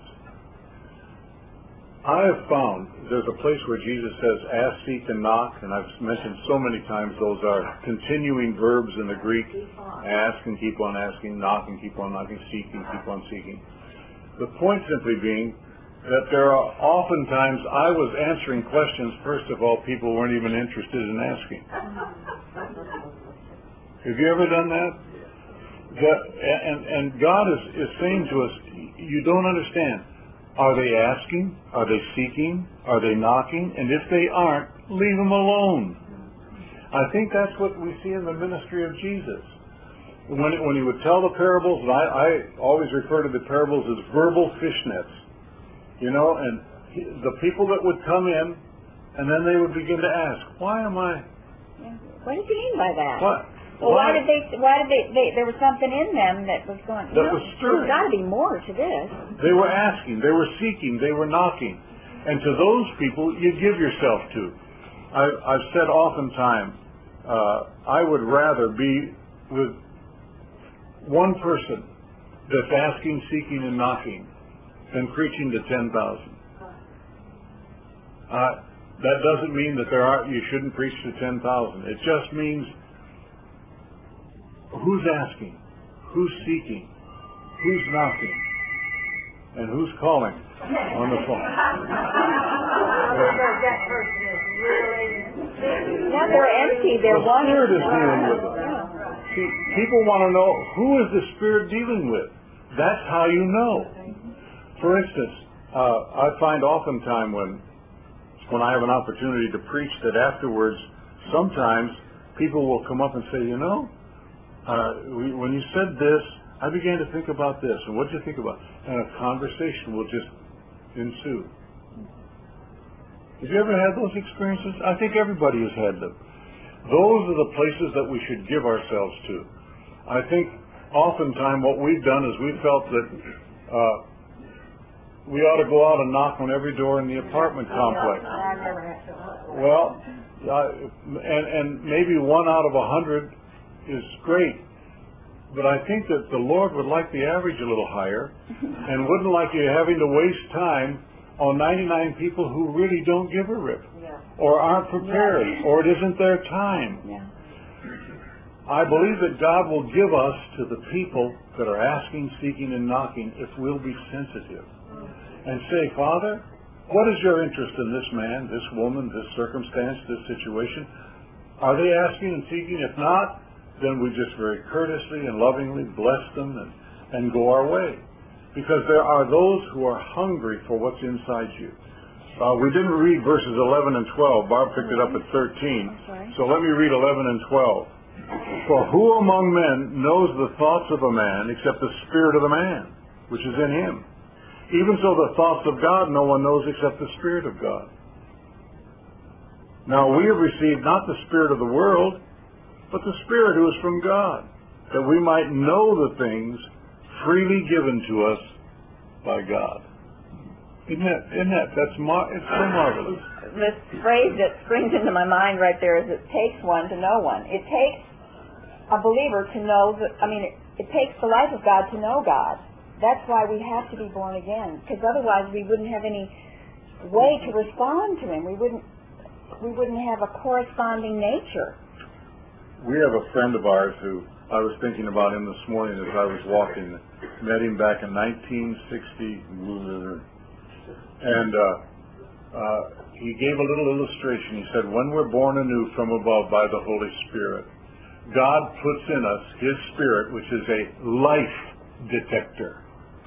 I have found there's a place where Jesus says, ask, seek, and knock, and I've mentioned so many times those are continuing verbs in the Greek. Ask and keep on asking, knock and keep on knocking, seek and keep on seeking. The point simply being that there are oftentimes I was answering questions, first of all, people weren't even interested in asking. Have you ever done that? The, and, and God is, is saying to us, you don't understand. Are they asking? Are they seeking? Are they knocking? And if they aren't, leave them alone. I think that's what we see in the ministry of Jesus. When, when he would tell the parables, and I, I always refer to the parables as verbal fishnets, you know, and he, the people that would come in, and then they would begin to ask, why am I? yeah. What did you mean by that? What? Well, why, why did they? Why did they, they? There was something in them that was going. That you know, was stirring. There's got to be more to this. They were asking, they were seeking, they were knocking. And to those people, you give yourself to. I, I've said oftentimes, uh, I would rather be with one person that's asking, seeking, and knocking than preaching to ten thousand. Uh, that doesn't mean that there are you shouldn't preach to ten thousand. It just means who's asking, who's seeking, who's knocking, and who's calling on the phone. That person is really... Yeah, they're empty. They're The Spirit is wonderful. dealing with them. See, people want to know, who is the Spirit dealing with? That's how you know. For instance, uh, I find oftentimes when when I have an opportunity to preach that afterwards, sometimes people will come up and say, you know, uh, we, when you said this, I began to think about this, and what did you think about? And a conversation will just ensue. Have you ever had those experiences? I think everybody has had them. Those are the places that we should give ourselves to. I think oftentimes what we've done is we felt that uh, we ought to go out and knock on every door in the apartment complex. I never had to. Well, uh, and, and maybe one out of a hundred is great. But I think that the Lord would like the average a little higher and wouldn't like you having to waste time on ninety-nine people who really don't give a rip Yeah. or aren't prepared or it isn't their time. Yeah. I believe that God will give us to the people that are asking, seeking, and knocking if we'll be sensitive and say, Father, what is your interest in this man, this woman, this circumstance, this situation? Are they asking and seeking? If not, then we just very courteously and lovingly bless them and, and go our way. Because there are those who are hungry for what's inside you. Uh, we didn't read verses eleven and twelve. Barb picked it up at thirteen. So let me read eleven and twelve. For who among men knows the thoughts of a man except the spirit of the man, which is in him? Even so the thoughts of God no one knows except the Spirit of God. Now we have received not the spirit of the world, but the Spirit who is from God, that we might know the things freely given to us by God. Isn't that, isn't that, that's mar- it's so marvelous. This phrase that springs into my mind right there is, it takes one to know one. It takes a believer to know that, I mean, it, it takes the life of God to know God. That's why we have to be born again, because otherwise we wouldn't have any way to respond to Him. We wouldn't, we wouldn't have a corresponding nature. We have a friend of ours who, I was thinking about him this morning as I was walking. Met him back in nineteen sixty, and uh, uh, he gave a little illustration. He said, when we're born anew from above by the Holy Spirit, God puts in us His Spirit, which is a life detector.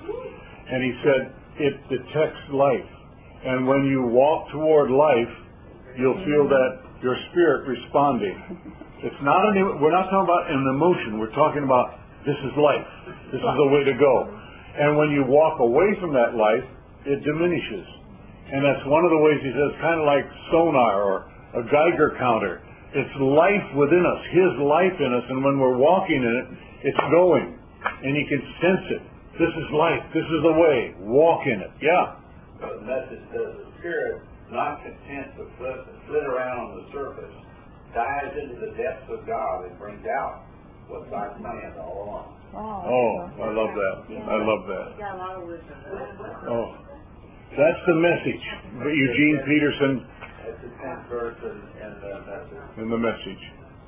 And he said, it detects life. And when you walk toward life, you'll feel that your spirit responding. It's not any, we're not talking about an emotion. We're talking about this is life. This is the way to go. And when you walk away from that life, it diminishes. And that's one of the ways he says, kind of like sonar or a Geiger counter. It's life within us, His life in us, and when we're walking in it, it's going. And He can sense it. This is life. This is the way. Walk in it. Yeah. But the message says the Spirit, not content to flit, flit around on the surface, dives into the depths of God and brings out what God's planned all along. Wow. Oh, I love that. I love that. You got a lot of wisdom. Oh, that's the message. Eugene Peterson That's the tenth verse in, in the message. in the message.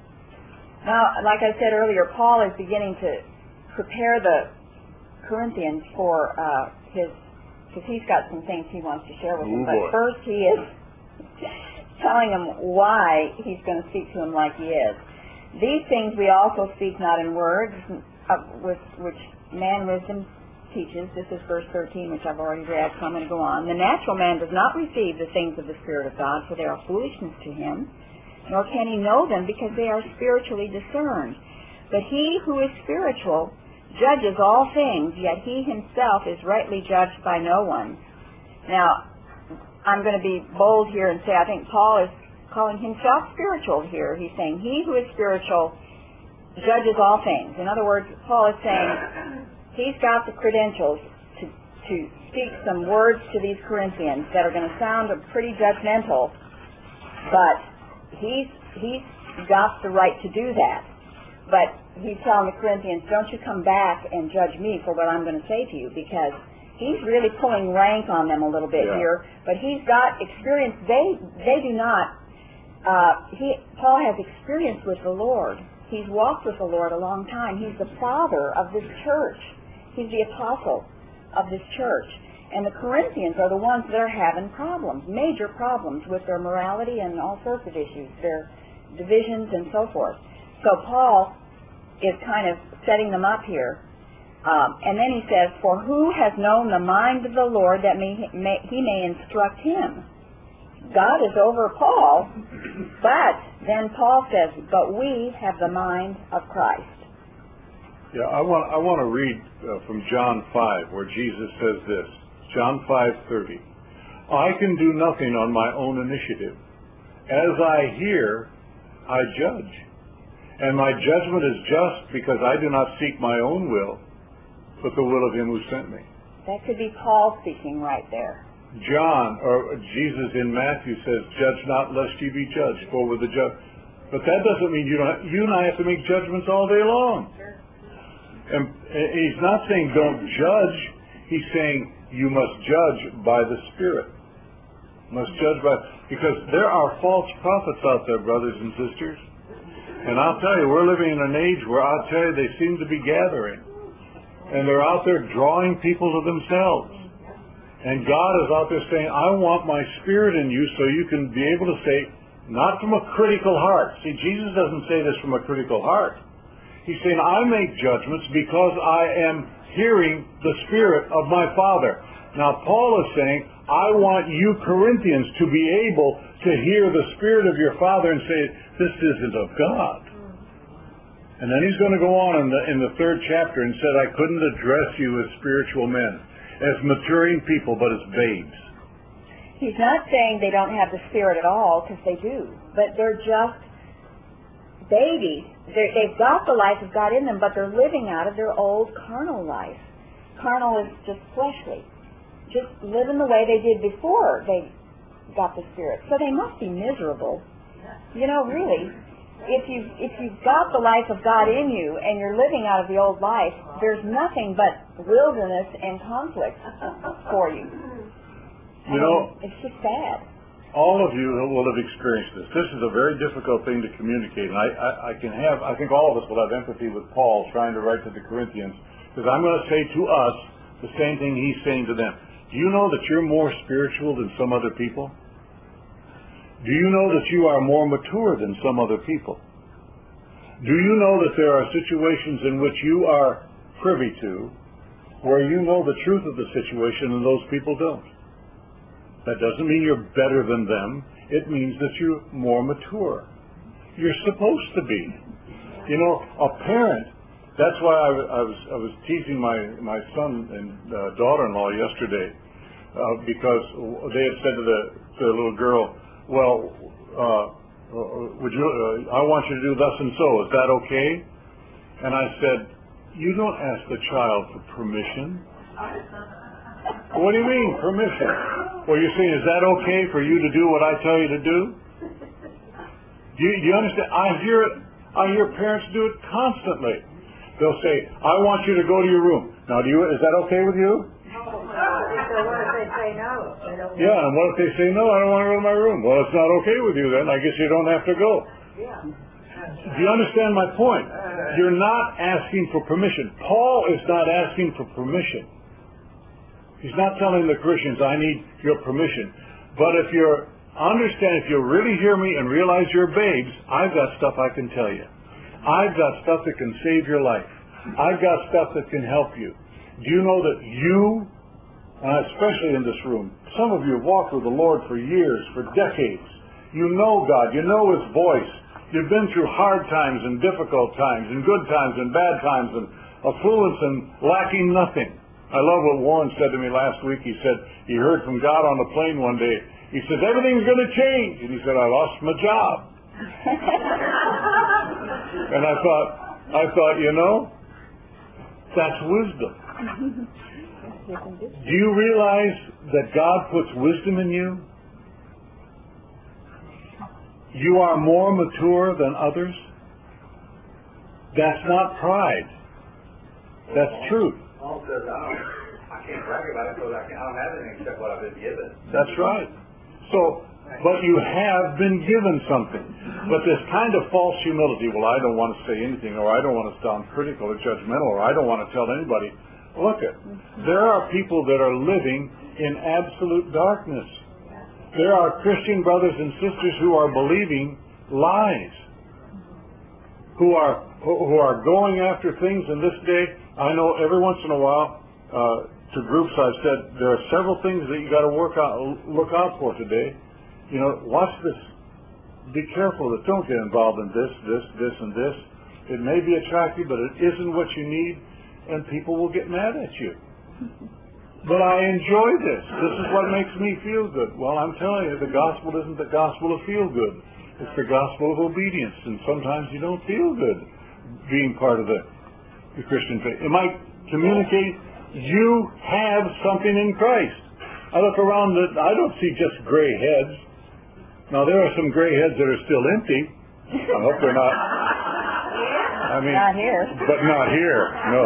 Now, like I said earlier, Paul is beginning to prepare the Corinthians for uh, his, because he's got some things he wants to share with them. Ooh, But boy. first he is telling them why he's going to speak to them like he is. These things we also speak not in words, uh, with, which man wisdom teaches. This is verse thirteen, which I've already read, so I'm going to go on. The natural man does not receive the things of the Spirit of God, for they are foolishness to him, nor can he know them, because they are spiritually discerned. But he who is spiritual judges all things, yet he himself is rightly judged by no one. Now, I'm going to be bold here and say I think Paul is calling himself spiritual here. He's saying he who is spiritual judges all things. In other words, Paul is saying he's got the credentials to, to speak some words to these Corinthians that are going to sound pretty judgmental, but he's, he's got the right to do that. But he's telling the Corinthians, don't you come back and judge me for what I'm going to say to you, because he's really pulling rank on them a little bit Yeah. here. But he's got experience. They they do not. Uh, he Paul has experience with the Lord. He's walked with the Lord a long time. He's the father of this church. He's the apostle of this church. And the Corinthians are the ones that are having problems, major problems with their morality and all sorts of issues, their divisions and so forth. So Paul is kind of setting them up here. Um, and then he says, for who has known the mind of the Lord that may, may, he may instruct him? God is over Paul, but then Paul says, but we have the mind of Christ. Yeah, I want I want to read uh, from John five, where Jesus says this. John five thirty. I can do nothing on my own initiative. As I hear, I judge. And my judgment is just, because I do not seek my own will, but the will of him who sent me. That could be Paul speaking right there. John, or Jesus in Matthew says, judge not lest ye be judged, for with the judge. But that doesn't mean you don't. You and I have to make judgments all day long. And he's not saying don't judge. He's saying you must judge by the Spirit. Must judge by, because there are false prophets out there, brothers and sisters. And I'll tell you, we're living in an age where I'll tell you they seem to be gathering. And they're out there drawing people to themselves. And God is out there saying, I want my Spirit in you so you can be able to say, not from a critical heart. See, Jesus doesn't say this from a critical heart. He's saying, I make judgments because I am hearing the Spirit of my Father. Now, Paul is saying, I want you Corinthians to be able to hear the Spirit of your Father and say, this isn't of God. And then he's going to go on in the, in the third chapter and said, I couldn't address you as spiritual men, as maturing people, but as babes. He's not saying they don't have the Spirit at all, because they do. But they're just babies. They're, they've got the life of God in them, but they're living out of their old carnal life. Carnal is just fleshly. Just living the way they did before they got the Spirit. So they must be miserable. You know, really, if you if you've got the life of God in you and you're living out of the old life, there's nothing but wilderness and conflict for you. You know, it's just bad. All of you will have experienced this. This is a very difficult thing to communicate, and I, I, I can have, I think all of us will have empathy with Paul trying to write to the Corinthians, because I'm going to say to us the same thing he's saying to them. Do you know that you're more spiritual than some other people? Do you know that you are more mature than some other people? Do you know that there are situations in which you are privy to where you know the truth of the situation and those people don't? That doesn't mean you're better than them. It means that you're more mature. You're supposed to be. You know, a parent, that's why I, I was I was teasing my, my son and uh, daughter-in-law yesterday uh, because they had said to the, to the little girl, well, uh, would you? Uh, I want you to do thus and so. Is that okay? And I said, you don't ask the child for permission. What do you mean, permission? Well, you're saying, is that okay for you to do what I tell you to do? Do you, do you understand? I hear it. I hear parents do it constantly. They'll say, I want you to go to your room. Now, do you? Is that okay with you? So what if they say no? They don't Yeah, and what if they say, no, I don't want to go to my room? Well, it's not okay with you then. I guess you don't have to go. Yeah. Do you understand my point? You're not asking for permission. Paul is not asking for permission. He's not telling the Christians, I need your permission. But if you're, understand, if you really hear me and realize you're babes, I've got stuff I can tell you. I've got stuff that can save your life. I've got stuff that can help you. Do you know that you, and especially in this room, some of you have walked with the Lord for years, for decades. You know God. You know His voice. You've been through hard times and difficult times and good times and bad times and affluence and lacking nothing. I love what Warren said to me last week. He said he heard from God on the plane one day. He says, everything's going to change. And he said, I lost my job. And I thought, I thought, you know, that's wisdom. Do you realize that God puts wisdom in you? You are more mature than others. That's not pride. That's truth. Paul says, I don't, I can't brag about it because I, can't, I don't have anything except what I've been given. That's right. So, but you have been given something. But this kind of false humility, well, I don't want to say anything, or I don't want to sound critical or judgmental, or I don't want to tell anybody. Look it, there are people that are living in absolute darkness. There are Christian brothers and sisters who are believing lies, who are who are going after things in this day. I know every once in a while, uh, to groups I've said, there are several things that you got to work out, look out for today. You know, watch this. Be careful that don't get involved in this, this, this, and this. It may be attractive, but it isn't what you need, and people will get mad at you. But I enjoy this. This is what makes me feel good. Well, I'm telling you, the gospel isn't the gospel of feel good. It's the gospel of obedience, and sometimes you don't feel good being part of the, the Christian faith. It might communicate you have something in Christ. I look around, the, I don't see just gray heads. Now, there are some gray heads that are still empty. I hope they're not. I mean, Not here. But not here, no.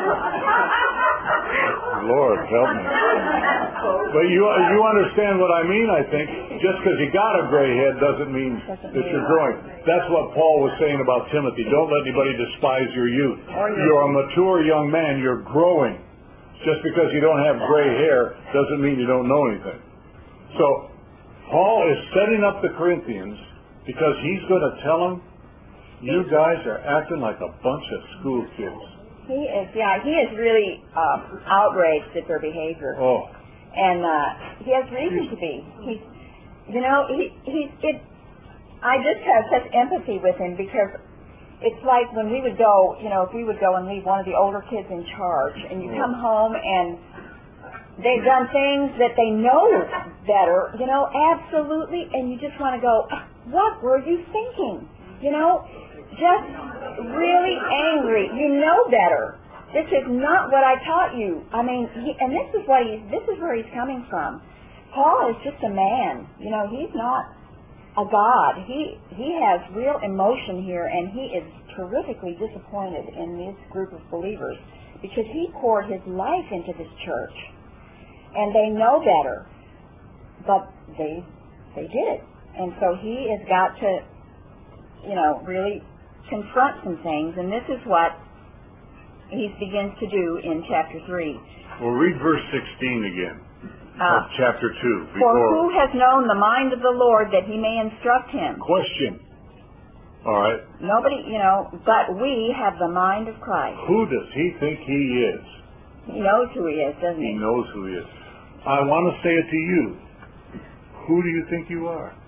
Lord, help me. But you you understand what I mean, I think. Just because you got a gray head doesn't mean Doesn't that mean you're growing. That's what Paul was saying about Timothy. Don't let anybody despise your youth. Or your- You're a mature young man. You're growing. Just because you don't have gray hair doesn't mean you don't know anything. So, Paul is setting up the Corinthians because he's going to tell them, you guys are acting like a bunch of school kids. He is, yeah, he is really uh, outraged at their behavior. Oh, And uh, he has reason to be. He's, you know, he, he, it, I just have such empathy with him because it's like when we would go, you know, if we would go and leave one of the older kids in charge, and you come home and they've done things that they know better, you know, absolutely, and you just want to go, what were you thinking? You know, just really angry. You know better. This is not what I taught you. I mean, he, and this is what he, this is where he's coming from. Paul is just a man. You know, he's not a god. He he has real emotion here, and he is terrifically disappointed in this group of believers because he poured his life into this church, and they know better, but they they did it, and so he has got to, you know, really confront some things, and this is what he begins to do in chapter three. well, read verse sixteen again. Uh, of chapter two. For Before. who has known the mind of the Lord that he may instruct him? Question. All right. Nobody, you know, but we have the mind of Christ. Who does he think he is? He knows who he is, doesn't He he? knows who he is. I want to say it to you. Who do you think you are?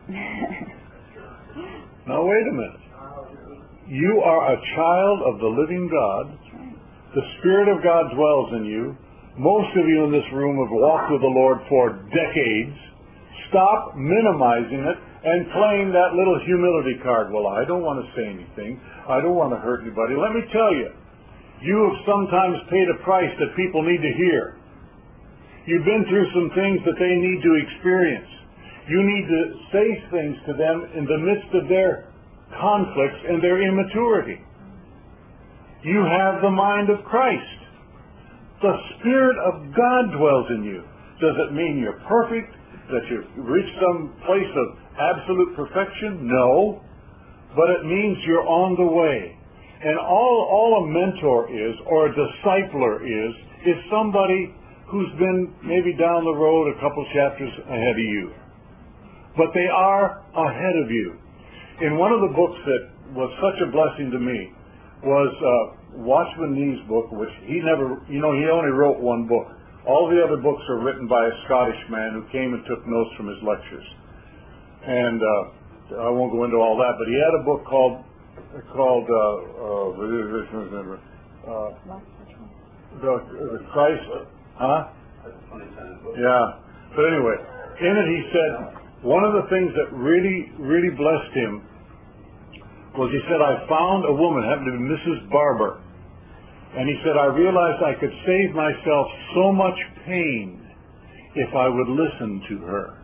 Now, wait a minute. You are a child of the living God. The Spirit of God dwells in you. Most of you in this room have walked with the Lord for decades. Stop minimizing it and playing that little humility card. Well, I don't want to say anything. I don't want to hurt anybody. Let me tell you, you have sometimes paid a price that people need to hear. You've been through some things that they need to experience. You need to say things to them in the midst of their conflicts and their immaturity. You have the mind of Christ. The Spirit of God dwells in you. Does it mean you're perfect? That you've reached some place of absolute perfection? No. But it means you're on the way. And all, all a mentor is, or a discipler is, is somebody who's been maybe down the road a couple chapters ahead of you. But they are ahead of you. In one of the books that was such a blessing to me was uh, Watchman Nee's book, which he never, you know, he only wrote one book. All the other books are written by a Scottish man who came and took notes from his lectures. And uh, I won't go into all that, but he had a book called, called uh, uh, uh, the, the Christ, huh? Yeah. But anyway, in it he said, one of the things that really, really blessed him was he said, I found a woman, happened to be Missus Barber. And he said, I realized I could save myself so much pain if I would listen to her.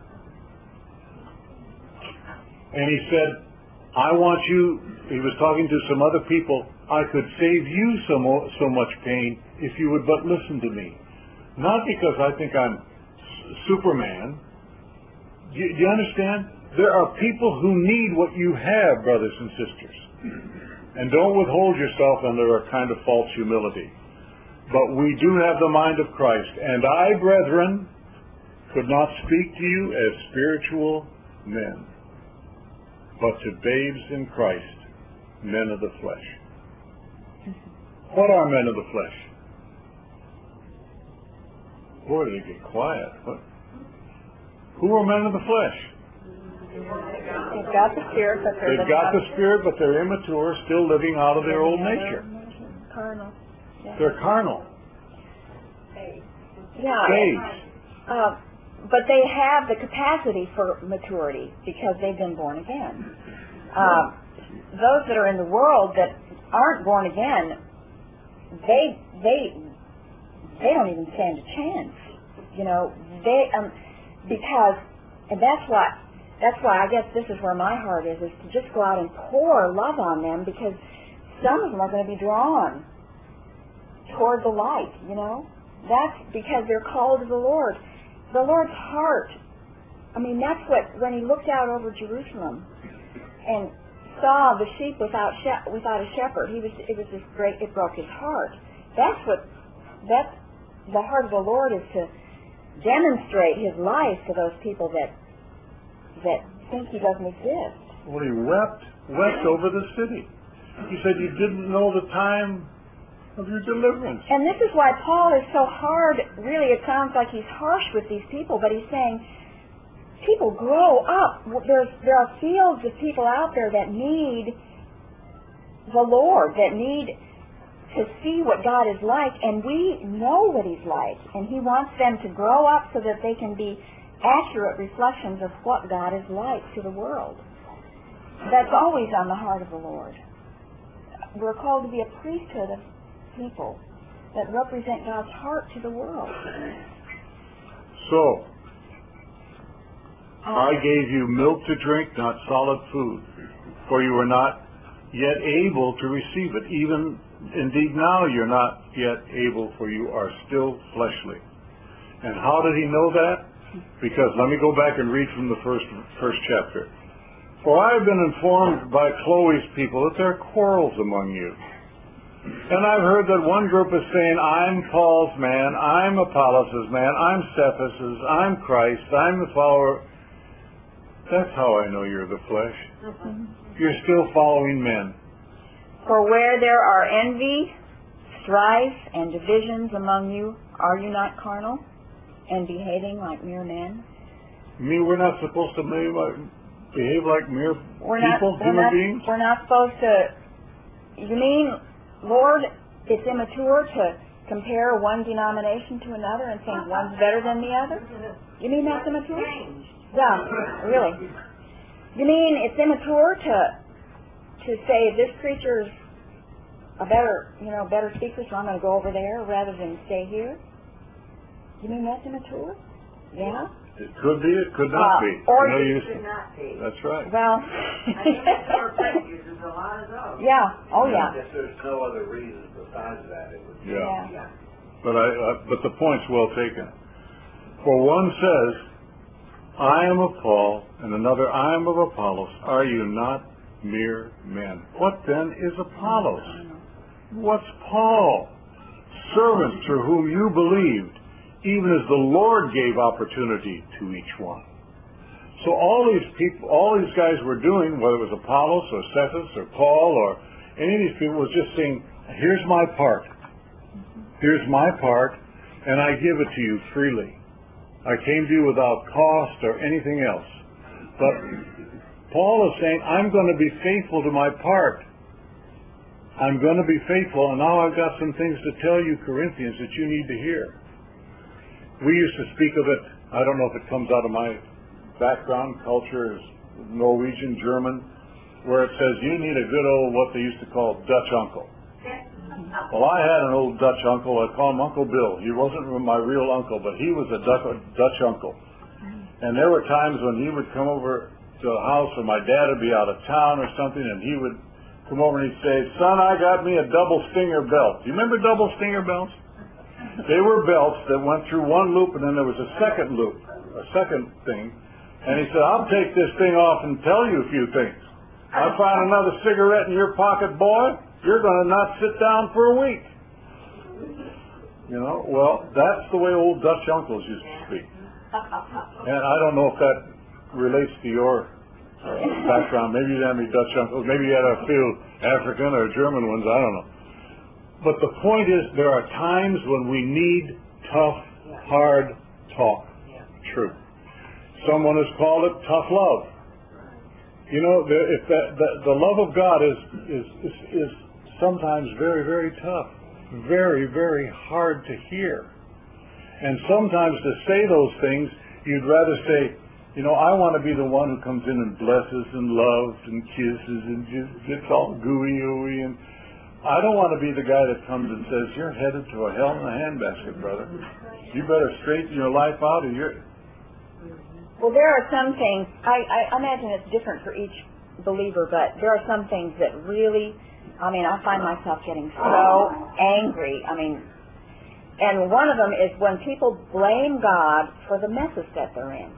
And he said, I want you, he was talking to some other people I could save you so, mo- so much pain if you would but listen to me. Not because I think I'm s- Superman. Do you, do you understand? There are people who need what you have, brothers and sisters. And don't withhold yourself under a kind of false humility. But we do have the mind of Christ. And I, brethren, could not speak to you as spiritual men, but to babes in Christ, men of the flesh. What are men of the flesh? Boy, did it get quiet. What? Who are men of the flesh? They've got the spirit, but they're They've got the spirit, but they're immature, still living out of their old nature. carnal. Yeah. They're carnal. Yeah. Babes. Uh, but they have the capacity for maturity because they've been born again. Uh, those that are in the world that aren't born again, they they they don't even stand a chance. You know, they um because and that's why that's why I guess this is where my heart is is to just go out and pour love on them, because some of them are going to be drawn toward the light. You know, that's because they're called to the Lord. The Lord's heart. I mean, that's what, when he looked out over Jerusalem and saw the sheep without she- without a shepherd, he was it was just great. It broke his heart. That's what that's the heart of the Lord, is to demonstrate his life to those people that that think he doesn't exist. Well, he wept, wept over the city. He said, you didn't know the time of your deliverance. And this is why Paul is so hard. Really, it sounds like he's harsh with these people, but he's saying, people grow up. There's, there are fields of people out there that need the Lord, that need to see what God is like, and we know what he's like, and he wants them to grow up so that they can be accurate reflections of what God is like to the world. That's always on the heart of the Lord. We're called to be a priesthood of people that represent God's heart to the world. So, I gave you milk to drink, not solid food, for you were not yet able to receive it. Even, indeed now you're not yet able, for you are still fleshly. And how did he know that? Because, let me go back and read from the first, first chapter. For I have been informed by Chloe's people that there are quarrels among you. And I've heard that one group is saying, I'm Paul's man, I'm Apollos' man, I'm Cephas's, I'm Christ, I'm the follower. That's how I know you're the flesh. Mm-hmm. You're still following men. For where there are envy, strife, and divisions among you, are you not carnal and behaving like mere men? You mean we're not supposed to behave like, behave like mere we're people, not, human we're not, beings? We're not supposed to. You mean, Lord, it's immature to compare one denomination to another and think one's better than the other? You mean that's immature? Yeah, really. You mean it's immature to to say this preacher's a better, you know, better speaker, so I'm going to go over there rather than stay here? You mean that's immature? Yeah? It could be, it could not Uh, be. or No it use. Should not be. That's right. Well, I think for preachers, there's a lot of those. yeah, oh yeah. If there's no other reason besides that, it would be. Yeah. Yeah. But I, uh, but the point's well taken. For one says, I am of Paul, and another, I am of Apollos. Are you not mere men? What then is Apollos? What's Paul? Servants through whom you believed, even as the Lord gave opportunity to each one. So all these people, all these guys were doing, whether it was Apollos or Cephas or Paul or any of these people, was just saying, here's my part. Here's my part, and I give it to you freely. I came to you without cost or anything else. But Paul is saying, I'm going to be faithful to my part. I'm going to be faithful, and now I've got some things to tell you, Corinthians, that you need to hear. We used to speak of it, I don't know if it comes out of my background, culture is Norwegian, German, where it says you need a good old, what they used to call Dutch uncle. Well, I had an old Dutch uncle. I call him Uncle Bill. He wasn't my real uncle, but he was a Dutch uncle. And there were times when he would come over to the house, or my dad would be out of town or something, and he would come over and he'd say, son, I got me a double stinger belt. Do you remember double stinger belts? They were belts that went through one loop and then there was a second loop, a second thing. And he said, I'll take this thing off and tell you a few things. I find another cigarette in your pocket, boy, you're going to not sit down for a week. You know, well, that's the way old Dutch uncles used to speak. And I don't know if that relates to your uh, background. Maybe you didn't have any Dutch uncles. Maybe you had a few African or German ones. I don't know. But the point is, there are times when we need tough, hard talk. True. Someone has called it tough love. You know, the, if that, the, the love of God is, is is is sometimes very, very tough, very, very hard to hear. And sometimes to say those things, you'd rather say, you know, I want to be the one who comes in and blesses and loves and kisses and just gets all gooey-ooey. And I don't want to be the guy that comes and says, you're headed to a hell in a handbasket, brother. You better straighten your life out or you're... Well, there are some things, I, I imagine it's different for each believer, but there are some things that really, I mean, I find myself getting so angry. I mean, and one of them is when people blame God for the messes that they're in.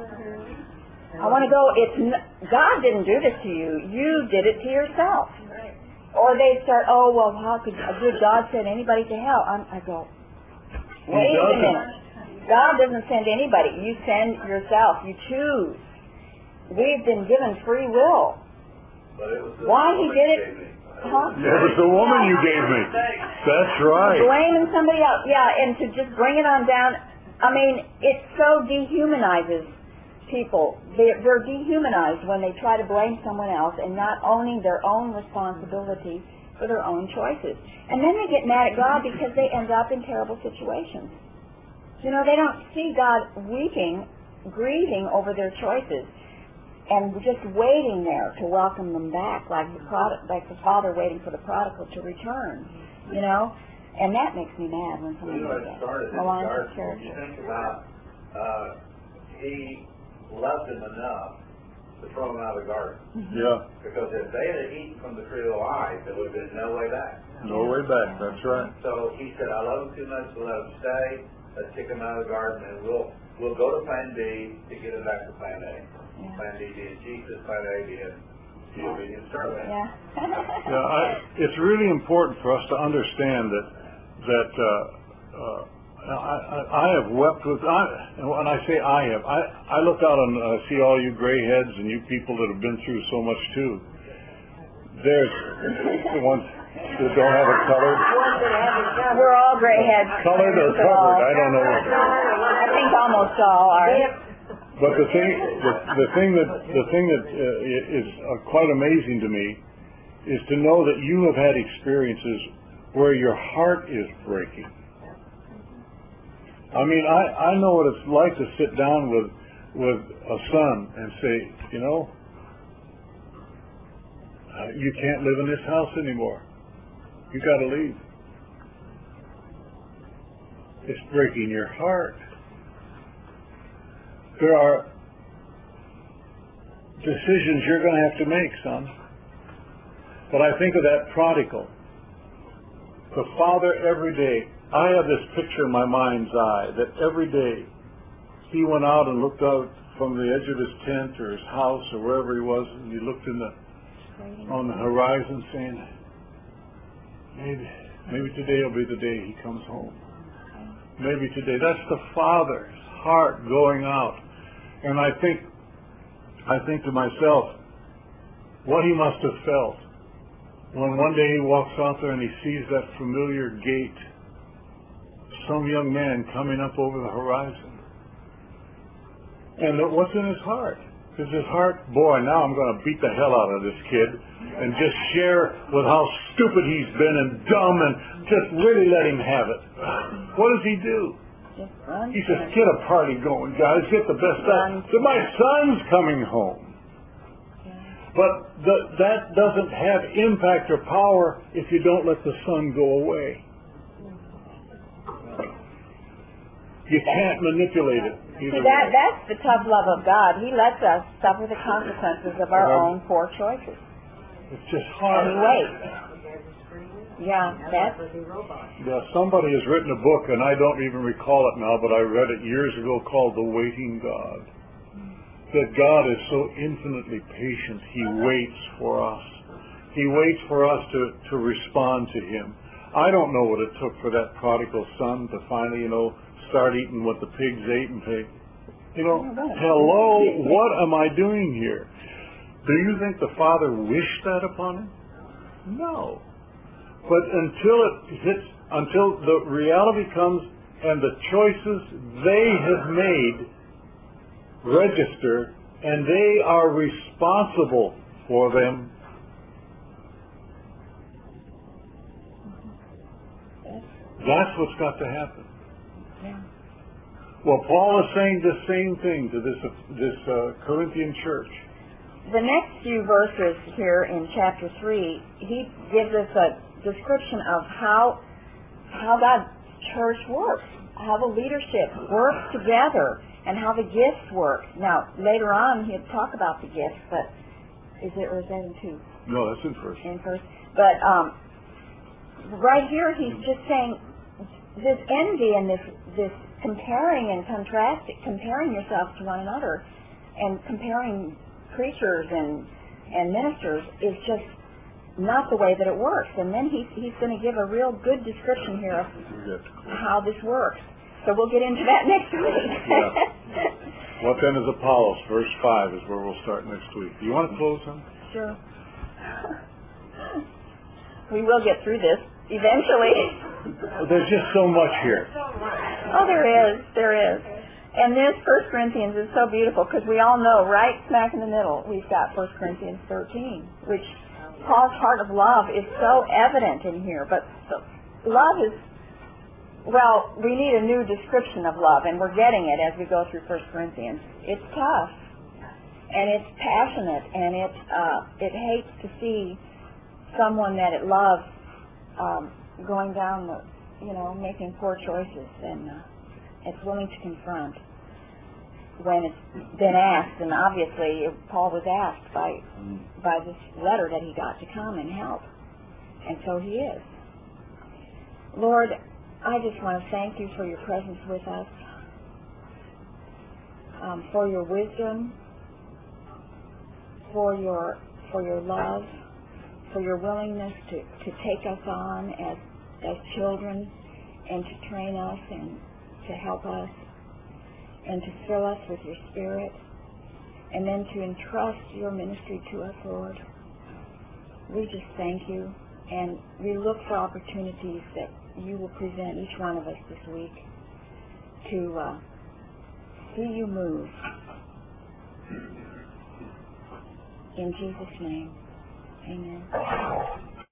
I want to go, it's God didn't do this to you, you did it to yourself. Or they start, oh, well, how could did God send anybody to hell? I'm, I go, wait a minute. God doesn't send anybody. You send yourself. You choose. We've been given free will. But it was the Why he woman did it? gave me. Huh? It was the woman you gave me. That's right. Blaming somebody else. Yeah, and to just bring it on down. I mean, it so dehumanizes people. They're, they're dehumanized when they try to blame someone else and not owning their own responsibility for their own choices. And then they get mad at God because they end up in terrible situations. You know, they don't see God weeping, grieving over their choices, and just waiting there to welcome them back, like the prod- like the father waiting for the prodigal to return. You know, and that makes me mad when someone You know, does it that. started in the Maligns his garden. You character. think about, uh, he loved him enough to throw him out of the garden. Yeah. Because if they had eaten from the tree of life, there would have been no way back. No way back. That's right. So he said, I love him too much to let him stay. Let's kick him out of the garden, and we'll we'll go to Plan B to get him back to Plan A. Yeah. Plan B being Jesus, Plan A being the obedient servant. Yeah. Yeah, I, it's really important for us to understand that that uh, uh, I, I, I have wept with. I, and when I say I have, I I look out and uh, see all you gray heads and you people that have been through so much too. There's the ones that don't have it colored. We're all gray heads. Colored or covered, I don't know. I think almost all are. But the thing, the, the thing that the thing that uh, is uh, quite amazing to me is to know that you have had experiences where your heart is breaking. I mean, I, I know what it's like to sit down with with a son and say, you know, uh, you can't live in this house anymore. You got to leave. It's breaking your heart. There are decisions you're going to have to make, son. But I think of that prodigal. The father every day. I have this picture in my mind's eye that every day he went out and looked out from the edge of his tent or his house or wherever he was, and he looked in the on the horizon saying, maybe, maybe today will be the day he comes home. Maybe today. That's the father's heart going out. And I think, I think to myself, what he must have felt when one day he walks out there and he sees that familiar gate, some young man coming up over the horizon. And what's in his heart? Is his heart, boy, now I'm going to beat the hell out of this kid and just share with how stupid he's been and dumb and just really let him have it. What does he do? He says, get a party going, guys. Get the best stuff. So my son's coming home. But the, that doesn't have impact or power if you don't let the son go away. You can't manipulate it. See, that, that's the tough love of God. He lets us suffer the consequences of our own poor choices. It's just hard. And wait. There's a screen. Yeah, Now that's, that would be robots. Yeah, somebody has written a book, and I don't even recall it now, but I read it years ago, called The Waiting God. That God is so infinitely patient. He waits for us. He waits for us to, to respond to Him. I don't know what it took for that prodigal son to finally, you know, start eating what the pigs ate and say, you know, hello, what am I doing here? Do you think the Father wished that upon him? No. But until it hits, until the reality comes and the choices they have made register and they are responsible for them, that's what's got to happen. yeah. Well, Paul is saying the same thing to this this uh, Corinthian church. The next few verses here in chapter three, he gives us a description of how how God's church works, how the leadership works together, and how the gifts work. Now, later on, he'll talk about the gifts, but is it, or is that in two? No, that's in first. In first. But um, right here, he's just saying this envy and this this comparing and contrasting, comparing yourself to one another, and comparing preachers and and ministers is just not the way that it works. And then he's he's going to give a real good description here of how this works. So we'll get into that next week. Yeah. What then is Apollos? Verse five is where we'll start next week. Do you want to close him? Sure. We will get through this eventually. There's just so much here. Oh, there is. There is. And this First Corinthians is so beautiful because we all know right smack in the middle we've got First Corinthians thirteen, which Paul's heart of love is so evident in here. But love is, well, we need a new description of love, and we're getting it as we go through First Corinthians. It's tough, and it's passionate, and it uh, it hates to see someone that it loves um, going down the, you know, making poor choices, and uh, it's willing to confront when it's been asked. And obviously, Paul was asked by by this letter that he got to come and help, and so he is. Lord, I just want to thank you for your presence with us, um, for your wisdom, for your for your love, for your willingness to, to take us on as as children and to train us and to help us and to fill us with your Spirit and then to entrust your ministry to us, Lord. We just thank you, and we look for opportunities that you will present each one of us this week to uh, see you move. In Jesus' name, amen.